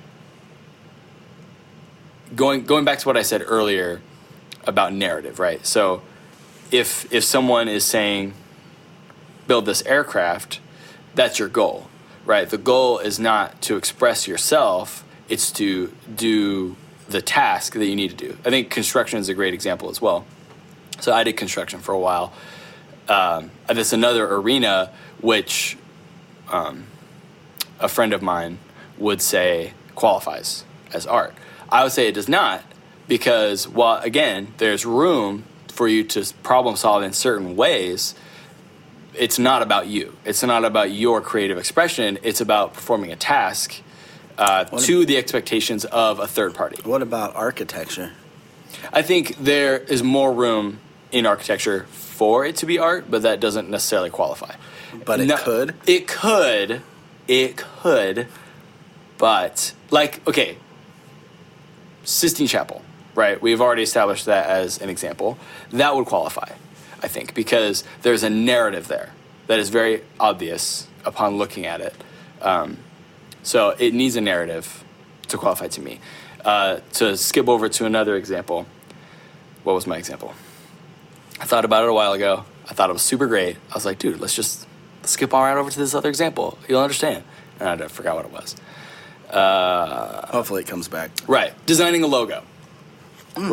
Going going back to what I said earlier about narrative, right? So if if someone is saying, build this aircraft, that's your goal, right? The goal is not to express yourself, it's to do the task that you need to do. I think construction is a great example as well. So I did construction for a while. Um, that's another arena which um, a friend of mine would say qualifies as art. I would say it does not, because while, again, there's room for you to problem solve in certain ways, it's not about you. It's not about your creative expression. It's about performing a task uh, to the expectations of a third party. What about architecture? I think there is more room in architecture for it to be art, but that doesn't necessarily qualify. But it no, could? It could. It could. But, like, okay, Sistine Chapel, right? We've already established that as an example. That would qualify, I think, because there's a narrative there that is very obvious upon looking at it. Um, so it needs a narrative to qualify to me. Uh, to skip over to another example, what was my example? I thought about it a while ago. I thought it was super great. I was like, dude, let's just skip on right over to this other example. You'll understand. And I forgot what it was. Uh, Hopefully it comes back. Right. Designing a logo. Mm. Right.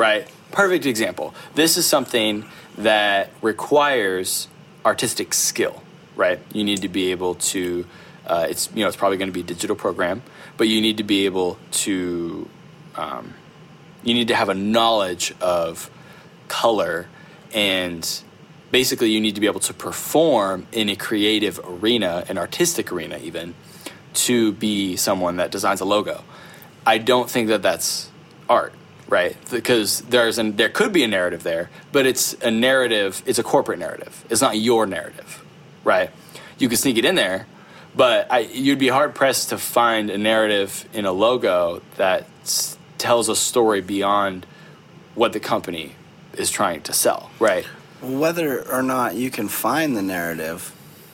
perfect example. This is something that requires artistic skill, right? You need to be able to, uh, it's, you know, it's probably going to be a digital program, but you need to be able to, um, you need to have a knowledge of color, and basically you need to be able to perform in a creative arena, an artistic arena even, to be someone that designs a logo. I don't think that that's art, right? Because there's an, there could be a narrative there, but it's a narrative, it's a corporate narrative. It's not your narrative, right? You can sneak it in there, but I, you'd be hard-pressed to find a narrative in a logo that s- tells a story beyond what the company is trying to sell, right? Whether or not you can find the narrative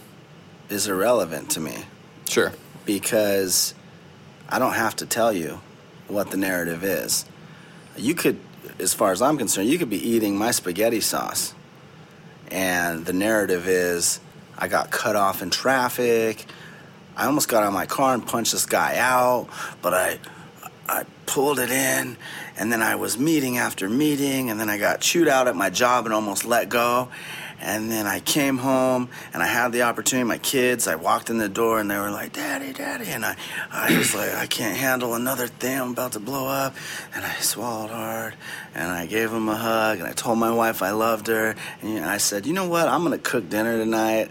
is irrelevant to me. Sure. Because I don't have to tell you what the narrative is. You could, as far as I'm concerned, you could be eating my spaghetti sauce, and the narrative is I got cut off in traffic. I almost got out of my car and punched this guy out, but I I pulled it in, and then I was meeting after meeting, and then I got chewed out at my job and almost let go. And then I came home, and I had the opportunity. My kids, I walked in the door, and they were like, Daddy, Daddy. And I, I was like, I can't handle another thing. I'm about to blow up. And I swallowed hard, and I gave them a hug, and I told my wife I loved her. And I said, you know what? I'm going to cook dinner tonight.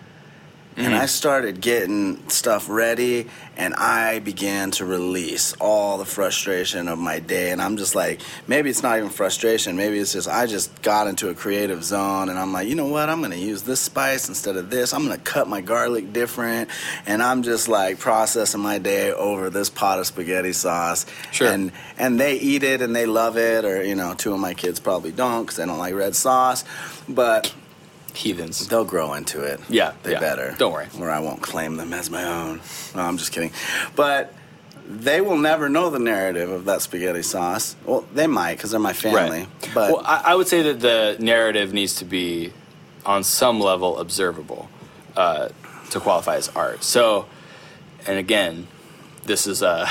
Mm. And I started getting stuff ready, and I began to release all the frustration of my day. And I'm just like, maybe it's not even frustration. Maybe it's just I just got into a creative zone, and I'm like, you know what? I'm going to use this spice instead of this. I'm going to cut my garlic different. And I'm just like processing my day over this pot of spaghetti sauce. Sure. And, and they eat it, and they love it. Or, you know, two of my kids probably don't because they don't like red sauce. But heathens. They'll grow into it. Yeah. They yeah. better. Don't worry. Or I won't claim them as my own. No, I'm just kidding. But they will never know the narrative of that spaghetti sauce. Well, they might because they're my family. Right. But well, I, I would say that the narrative needs to be, on some level, observable uh, to qualify as art. So, and again, this is a,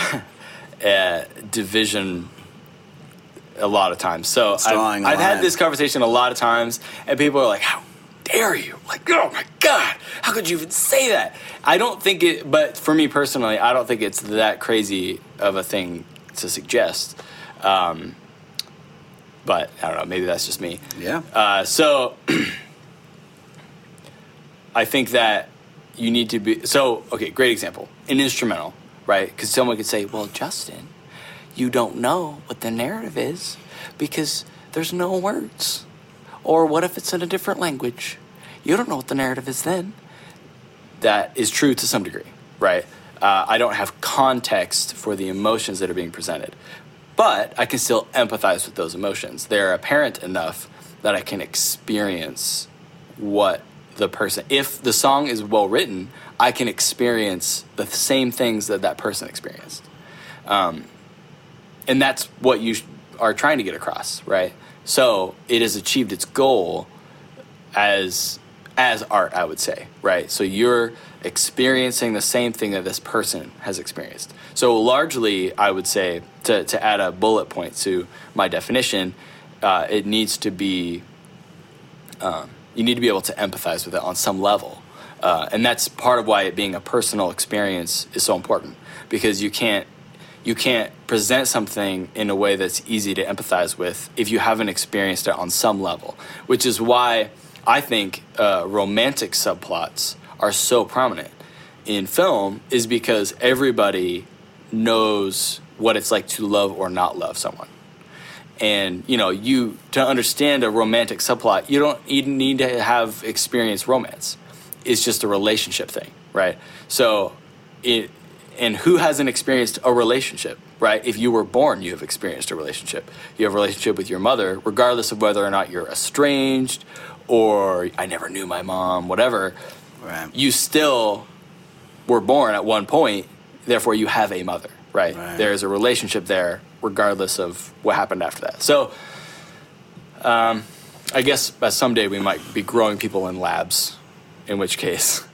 a division a lot of times. So I've, I've had this conversation a lot of times, and people are like, how dare you? Like, oh my God, how could you even say that? I don't think it, but for me personally, I don't think it's that crazy of a thing to suggest. Um, but I don't know, maybe that's just me. Yeah. Uh, so I think that you need to be, so, okay, great example. An instrumental, right? Because someone could say, well, Justin, you don't know what the narrative is because there's no words. Or what if it's in a different language? You don't know what the narrative is then. That is true to some degree, right? Uh, I don't have context for the emotions that are being presented. But I can still empathize with those emotions. They're apparent enough that I can experience what the person... If the song is well written, I can experience the same things that that person experienced. Um, and that's what you are trying to get across, right? So it has achieved its goal as as art, I would say, right? So you're experiencing the same thing that this person has experienced. So largely, I would say, to, to add a bullet point to my definition, uh, it needs to be, um, you need to be able to empathize with it on some level. Uh, and that's part of why it being a personal experience is so important, because you can't You can't present something in a way that's easy to empathize with if you haven't experienced it on some level, which is why I think uh, romantic subplots are so prominent in film, is because everybody knows what it's like to love or not love someone. And, you know, you to understand a romantic subplot, you don't even need to have experienced romance. It's just a relationship thing, right? So it... And who hasn't experienced a relationship, right? If you were born, you have experienced a relationship. You have a relationship with your mother, regardless of whether or not you're estranged or I never knew my mom, whatever. Right. You still were born at one point, therefore you have a mother, right? Right. There's a relationship there, regardless of what happened after that. So um, I guess uh, someday we might be growing people in labs, in which case...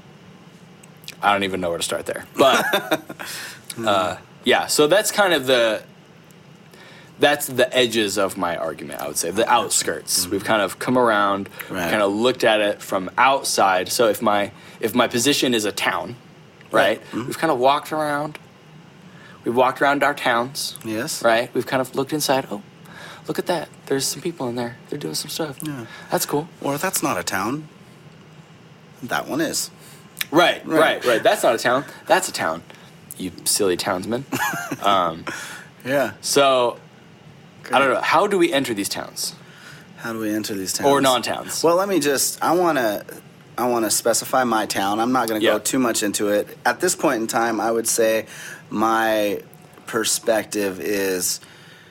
I don't even know where to start there. But, uh, yeah, so that's kind of the that's the edges of my argument, I would say, the outskirts. Mm-hmm. We've kind of come around, right. kind of looked at it from outside. So if my if my position is a town, right, mm-hmm. we've kind of walked around. We've walked around our towns. Yes. Right? We've kind of looked inside. Oh, look at that. There's some people in there. They're doing some stuff. Yeah. That's cool. Or that's not a town. That one is. Right, right, right, right. That's not a town. That's a town. You silly townsman. um, yeah. So, okay. I don't know. How do we enter these towns? How do we enter these towns? Or non-towns? Well, let me just, I want to I want to specify my town. I'm not going to yep. go too much into it. At this point in time, I would say my perspective is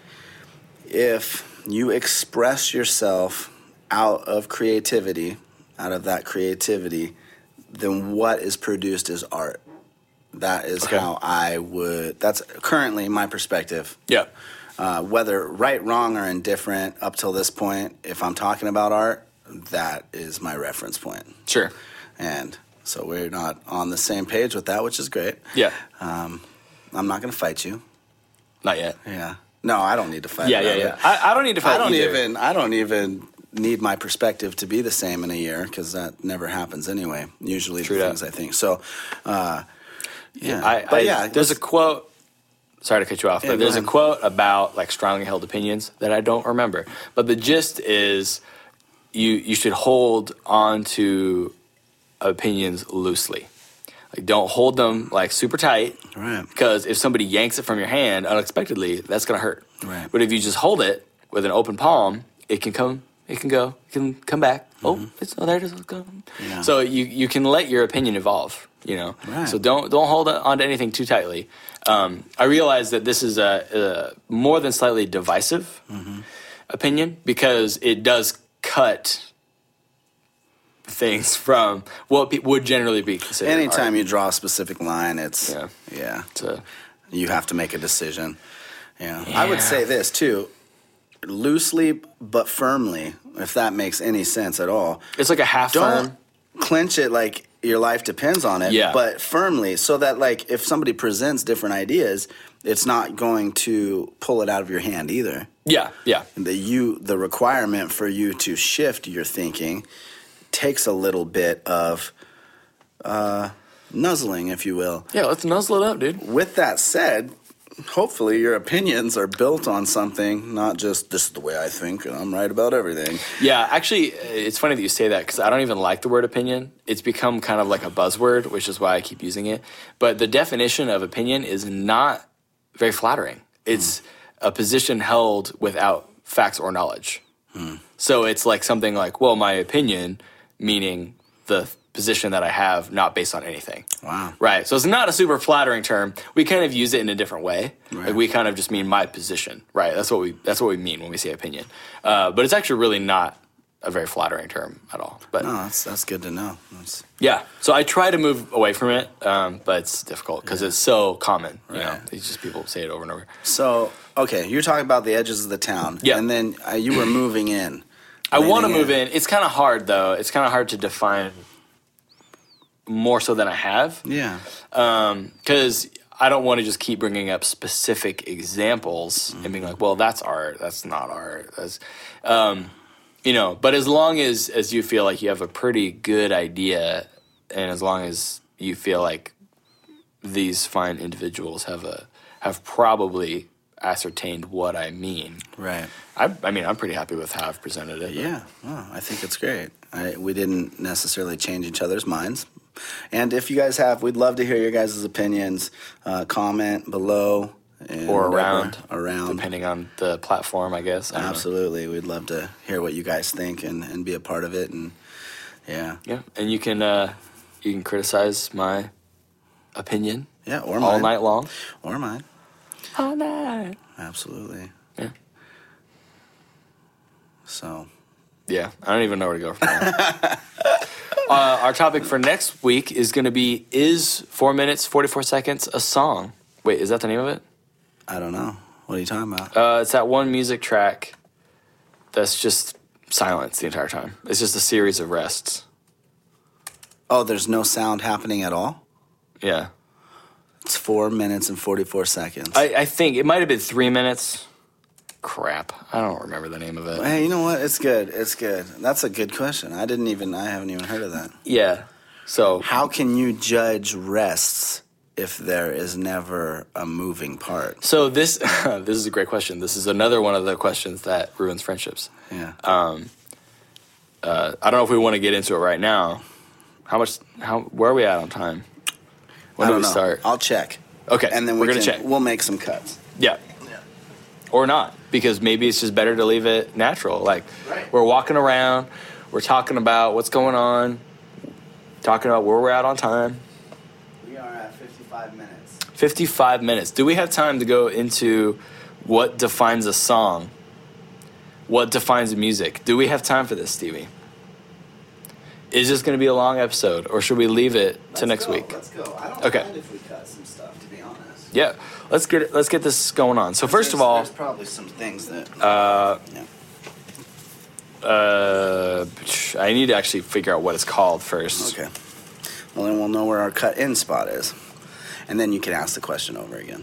if you express yourself out of creativity, out of that creativity, then what is produced is art. That is okay. how I would, that's currently my perspective. Yeah. Uh, whether right, wrong, or indifferent up till this point, if I'm talking about art, that is my reference point. Sure. And so we're not on the same page with that, which is great. Yeah. Um, I'm not going to fight you. Not yet. Yeah. No, I don't need to fight. Yeah, yeah, yeah. I, I don't need to fight I don't either. even. I don't even need my perspective to be the same in a year because that never happens anyway. Usually, True the that. things I think. So, uh, yeah. I, but I, yeah, there's a quote. Sorry to cut you off, Yeah, but there's a ahead. quote about like strongly held opinions that I don't remember. But the gist is, you you should hold on to opinions loosely. Like, don't hold them like super tight. Right. Because if somebody yanks it from your hand unexpectedly, that's gonna hurt. Right. But if you just hold it with an open palm, it can come. It can go. It can come back. Mm-hmm. Oh, it's oh, there it is. It's gone. Yeah. So you you can let your opinion evolve. You know. Right. So don't don't hold on to anything too tightly. Um, I realize that this is a, a more than slightly divisive mm-hmm. opinion because it does cut things from what pe- would generally be considered anytime art. you draw a specific line, it's Yeah. yeah. So, You have to make a decision. Yeah. Yeah. I would say this too, loosely but firmly, if that makes any sense at all. it's like a half Don't firm. clinch it like your life depends on it, Yeah. but firmly, so that like if somebody presents different ideas, it's not going to pull it out of your hand either. Yeah, yeah. The you the requirement for you to shift your thinking takes a little bit of uh, nuzzling, if you will. Yeah, let's nuzzle it up, dude. With that said, hopefully your opinions are built on something, not just this is the way I think and I'm right about everything. Yeah, actually, it's funny that you say that because I don't even like the word opinion. It's become kind of like a buzzword, which is why I keep using it. But the definition of opinion is not very flattering. It's mm. a position held without facts or knowledge. Mm. So it's like something like, well, my opinion, meaning the position that I have, not based on anything. Wow. Right. So it's not a super flattering term. We kind of use it in a different way. Right. Like we kind of just mean my position. Right. That's what we that's what we mean when we say opinion. Uh, but it's actually really not a very flattering term at all. But no, that's that's good to know. That's... Yeah. So I try to move away from it, um, but it's difficult because yeah. it's so common. You right. know, it's just people say it over and over. So okay, you're talking about the edges of the town. Yeah. And then uh, you were moving in. I want to move in. It's kind of hard though. It's kind of hard to define more so than I have. Yeah. Because um, I don't want to just keep bringing up specific examples mm-hmm. and being like, well, that's art. That's not art. That's, um, you know, but as long as, as you feel like you have a pretty good idea and as long as you feel like these fine individuals have a have probably ascertained what I mean. Right. I, I mean, I'm pretty happy with how I've presented it. Yeah. Well, I think it's great. I, we didn't necessarily change each other's minds. And if you guys have, we'd love to hear your guys' opinions. Uh, comment below. And or whatever, around. Around. Depending on the platform, I guess. I Absolutely. We'd love to hear what you guys think and, and be a part of it. And yeah. Yeah. And you can, uh, you can criticize my opinion. Yeah, or mine. All night long. Or mine. All night. Absolutely. Yeah. So. Yeah, I don't even know where to go from there. uh, our topic for next week is going to be, is four minutes, forty-four seconds a song? Wait, is that the name of it? I don't know. What are you talking about? Uh, it's that one music track that's just silence the entire time. It's just a series of rests. Oh, there's no sound happening at all? Yeah. It's four minutes and forty-four seconds. I, I think it might have been three minutes. crap. I don't remember the name of it. Hey, you know what? It's good. It's good. That's a good question. I didn't even, I haven't even heard of that. Yeah. So how can you judge rests if there is never a moving part? So this this is a great question. This is another one of the questions that ruins friendships. Yeah. Um. Uh, I don't know if we want to get into it right now. How much? How? Where are we at on time? When I do don't we know. start? I'll check. Okay. And then we're we gonna can, check. We'll make some cuts. Yeah. Yeah. Or not, because maybe it's just better to leave it natural. Like right. We're walking around, we're talking about what's going on, talking about where we're at on time. We are at fifty-five minutes. fifty-five minutes. Do we have time to go into what defines a song? What defines music? Do we have time for this, Stevie? Is this going to be a long episode, or should we leave it Let's to next go. week? Let's go. I don't Okay. mind if we cut some stuff, to be honest. Yeah, let's get it, let's get this going on. So first There's- of all, there's probably some things that. uh, yeah. uh, I need to actually figure out what it's called first. Okay. Well, then we'll know where our cut in spot is, and then you can ask the question over again.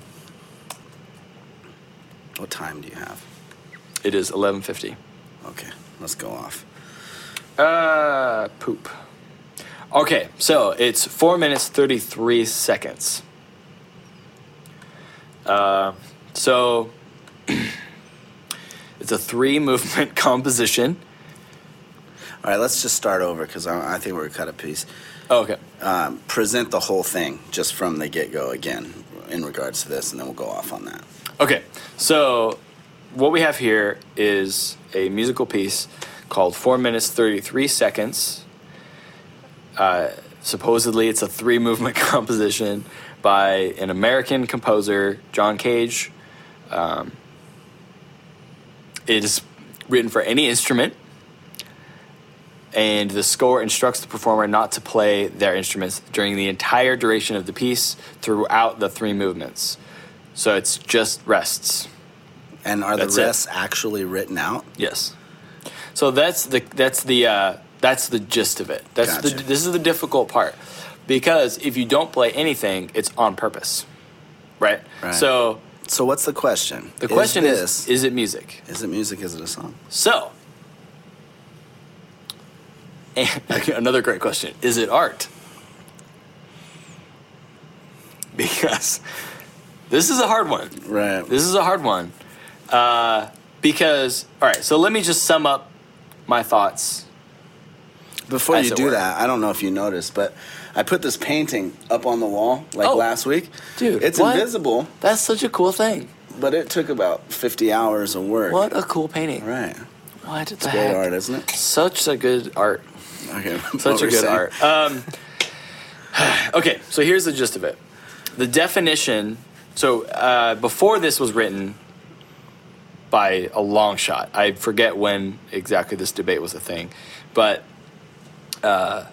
What time do you have? It is eleven fifty. Okay, let's go off. Uh, poop. Okay, so it's four minutes thirty-three seconds. Uh, so it's a three movement composition. All right, let's just start over because I, I think we're gonna cut a piece. Oh, okay. Um, present the whole thing just from the get-go again in regards to this, and then we'll go off on that. Okay, so what we have here is a musical piece called four minutes thirty-three seconds. Uh, supposedly, it's a three-movement composition by an American composer, John Cage. Um, it is written for any instrument, and the score instructs the performer not to play their instruments during the entire duration of the piece throughout the three movements. So it's just rests. And are That's the it. rests actually written out? Yes. So that's the that's the uh, that's the gist of it. That's Gotcha. the this is the difficult part, because if you don't play anything, it's on purpose, right? Right. So So what's the question? the question is: this, is it music? is it music? Is it a song? So, and another great question: is it art? Because this is a hard one. Right. This is a hard one. Uh, because, all right, so let me just sum up my thoughts. Before As you it do were. that, I don't know if you noticed, but I put this painting up on the wall like Oh. last week. Dude, it's what? invisible, That's such a cool thing. but it took about fifty hours of work. What a cool painting. Right. What the It's great heck? art, isn't it? Such a good art. Okay. Such what a were you good saying? art. Um, okay, so here's the gist of it. The definition, so uh, before this was written by a long shot, I forget when exactly this debate was a thing, but uh,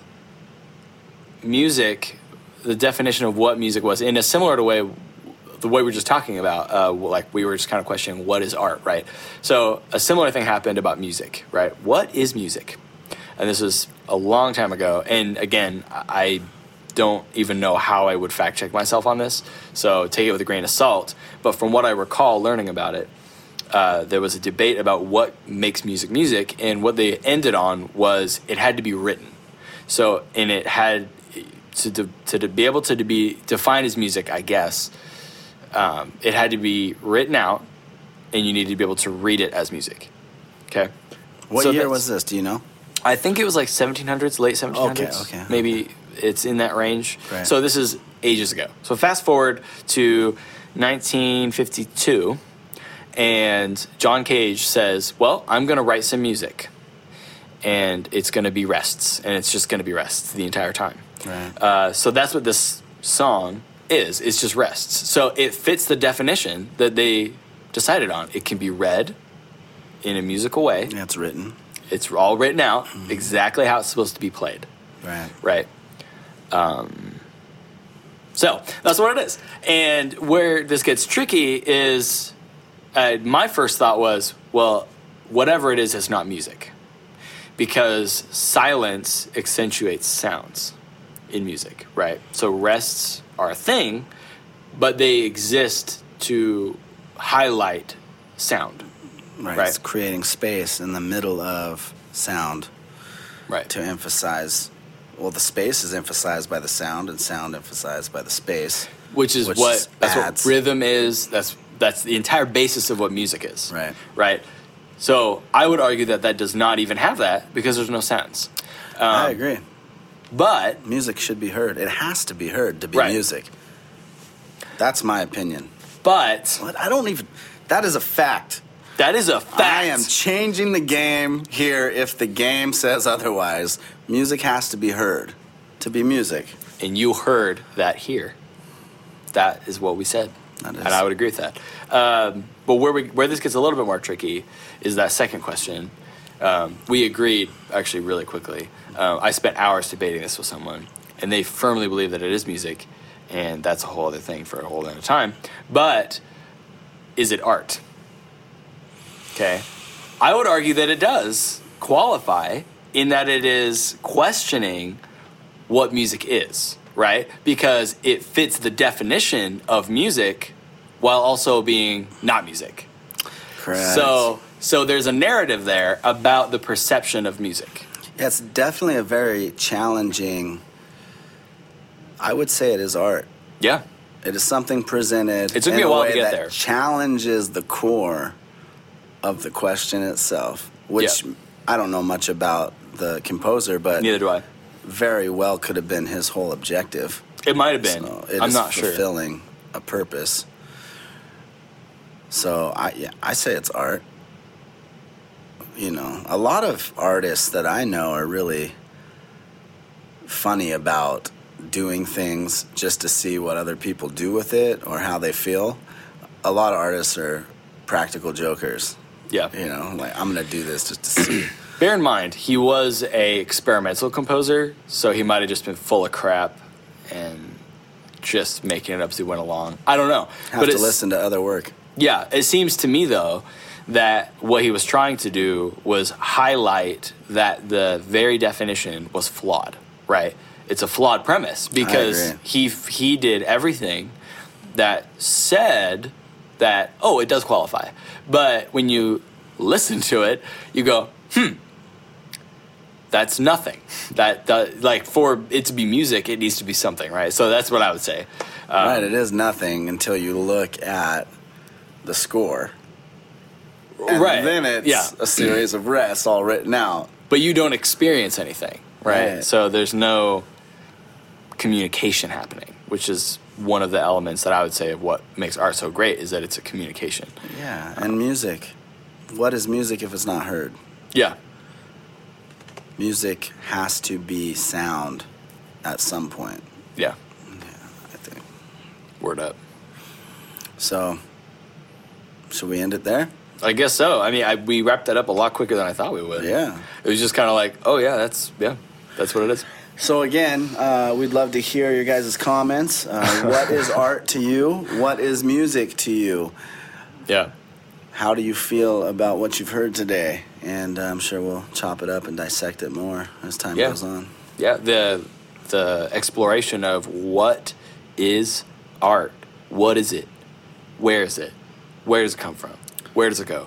music, the definition of what music was, in a similar to way, the way we we're just talking about, uh, like we were just kind of questioning what is art, right? So a similar thing happened about music, right? What is music? And this was a long time ago. And again, I don't even know how I would fact check myself on this, so take it with a grain of salt. But from what I recall learning about it, uh, there was a debate about what makes music music, and what they ended on was it had to be written. So, and it had to to, to be able to, to be defined as music, I guess. Um, it had to be written out, and you needed to be able to read it as music. Okay. What So year that's- was this? Do you know? I think it was like seventeen hundreds, late seventeen hundreds. Okay, okay. Maybe it's in that range. Right. So this is ages ago. So fast forward to nineteen fifty-two, and John Cage says, well, I'm going to write some music, and it's going to be rests, and it's just going to be rests the entire time. Right. Uh, so that's what this song is. It's just rests. So it fits the definition that they decided on. It can be read in a musical way. Yeah, it's written. It's all written out exactly how it's supposed to be played, Right. right? Um, so that's what it is. And where this gets tricky is, uh, my first thought was, well, whatever it is, it's not music, because silence accentuates sounds in music, right? So rests are a thing, but they exist to highlight sound. Right. right? It's creating space in the middle of sound Right. to emphasize. Well, the space is emphasized by the sound, and sound emphasized by the space. Which is which what just that's adds. what rhythm is. That's that's the entire basis of what music is. Right. Right. So I would argue that that does not even have that because there's no sounds. Um, I agree. But Music should be heard. It has to be heard to be Right. music. That's my opinion. but But I don't even. That is a fact. that is a fact. I am changing the game here if the game says otherwise. Music has to be heard to be music. And you heard that here. That is what we said. That is. And I would agree with that. Um, but where we where this gets a little bit more tricky is that second question. Um, we agreed, actually, really quickly. Um, I spent hours debating this with someone, and they firmly believe that it is music, and that's a whole other thing for a whole other time. But is it art? Okay. I would argue that it does qualify in that it is questioning what music is, right? Because it fits the definition of music while also being not music. Correct. So, so there's a narrative there about the perception of music. Yeah, it's definitely a very challenging. I would say it is art. Yeah. It is something presented. It took in me a while way to get that there. Challenges the core of the question itself, which Yeah. I don't know much about the composer, but Neither do I. very well could have been his whole objective. It might have been. So it I'm is not sure. fulfilling a purpose. So I yeah, I say it's art. You know, a lot of artists that I know are really funny about doing things just to see what other people do with it or how they feel. A lot of artists are practical jokers. Yeah. You know, like I'm gonna do this just to see. Bear in mind, he was a experimental composer, so he might have just been full of crap and just making it up as he went along. I don't know. Have but to it's- listen to other work. Yeah, it seems to me, though, that what he was trying to do was highlight that the very definition was flawed, right? It's a flawed premise because agree. he he did everything that said that, oh, it does qualify. But when you listen to it, you go, hmm, that's nothing. That, that like, for it to be music, it needs to be something, right? So that's what I would say. Um, Right, it is nothing until you look at the score. And right. then it's yeah. a series of rests all written out. But you don't experience anything, right? Right. So there's no communication happening, which is one of the elements that I would say of what makes art so great is that it's a communication. Yeah, and music. What is music if it's not heard? Yeah. Music has to be sound at some point, Yeah. I think. Word up. So, should we end it there? I guess so. I mean, I, we wrapped that up a lot quicker than I thought we would. Yeah. It was just kind of like, oh, yeah, that's, yeah, that's what it is. So again, uh, we'd love to hear your guys' comments. Uh, what is art to you? What is music to you? Yeah. How do you feel about what you've heard today? And uh, I'm sure we'll chop it up and dissect it more as time Yeah. goes on. Yeah, the the exploration of what is art. What is it? Where is it? Where does it come from? Where does it go?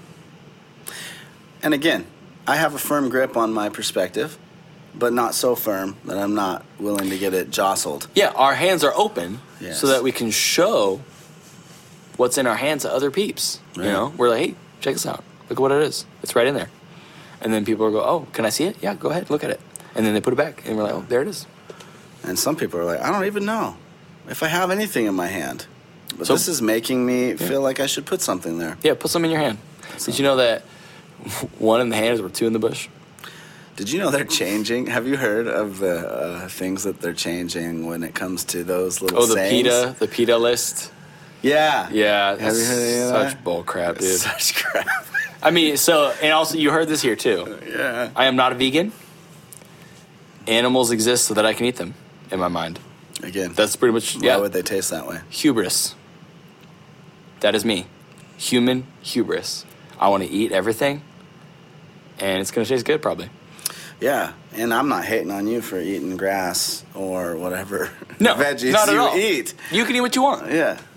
And again, I have a firm grip on my perspective, but not so firm that I'm not willing to get it jostled. Yeah, our hands are open Yes. so that we can show what's in our hands to other peeps. Right. You know, we're like, hey, check this out. Look at what it is. It's right in there. And then people will go, oh, can I see it? Yeah, go ahead, look at it. And then they put it back, and we're like, oh, there it is. And some people are like, I don't even know if I have anything in my hand. But So- this is making me feel like I should put something there. Yeah, put some in your hand. Did you know that one in the hand is worth two in the bush? Did you know they're changing? Have you heard of the uh, things that they're changing when it comes to those little Oh, the sayings? PETA, the PETA list. Yeah. Yeah, Have you heard any of that? such bull crap, dude. Such crap. I mean, so, and also you heard this here too. Yeah. I am not a vegan. Animals exist so that I can eat them, in my mind. Again, That's pretty much, why yeah. would they taste that way? Hubris. That is me. Human hubris. I want to eat everything, and it's going to taste good, probably. Yeah, and I'm not hating on you for eating grass or whatever No, veggies not at you all. eat. You can eat what you want. Yeah,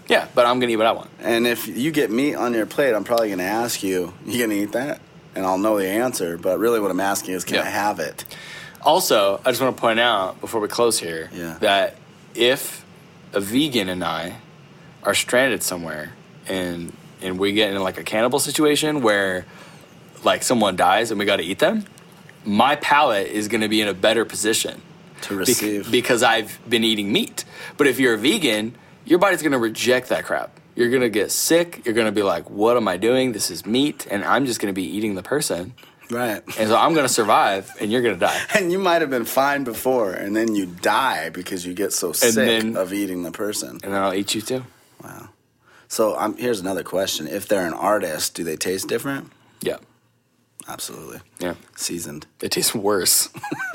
Yeah, but I'm going to eat what I want. And if you get meat on your plate, I'm probably going to ask you, you going to eat that? And I'll know the answer. But really what I'm asking is, can Yeah. I have it? Also, I just want to point out before we close here Yeah. that if a vegan and I are stranded somewhere and and we get in like a cannibal situation where like someone dies and we got to eat them, my palate is going to be in a better position To receive. bec- because I've been eating meat. But if you're a vegan, your body's going to reject that crap. You're going to get sick. You're going to be like, what am I doing? This is meat. And I'm just going to be eating the person. Right. And so I'm going to survive and you're going to die. And you might have been fine before, and then you die because you get so sick then- of eating the person. And then I'll eat you too. Wow. So um, here's another question. If they're an artist, do they taste different? Yeah. Absolutely. Yeah. Seasoned. They taste worse.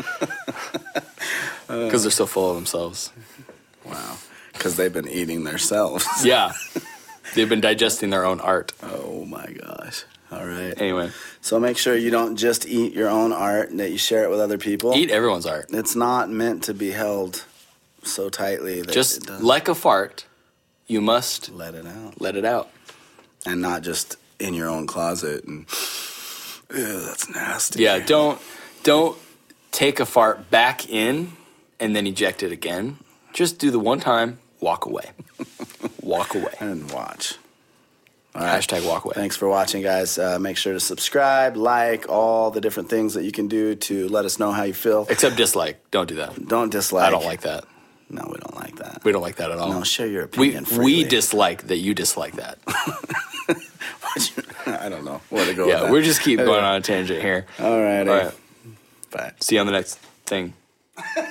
Because they're so full of themselves. Wow. Because they've been eating themselves. Yeah. They've been digesting their own art. Oh, my gosh. All right. Anyway, So make sure you don't just eat your own art and that you share it with other people. eat everyone's art. It's not meant to be held so tightly that it Just doesn't. like a fart, you must Let it out. let it out. And not just in your own closet and, ew, that's nasty. Yeah, don't don't take a fart back in and then eject it again. Just do the one time, walk away. Walk away. And watch. All right. Hashtag walk away. Thanks for watching, guys. Uh, make sure to subscribe, like, all the different things that you can do to let us know how you feel. Except dislike. Don't do that. Don't dislike. I don't like that. No, we don't like that. We don't like that at all. No, share your we opinion we freely. dislike that you dislike that. I don't know where to go with Yeah, that. we're just keep going on a tangent here. All right. All right. Bye. See you on the next thing.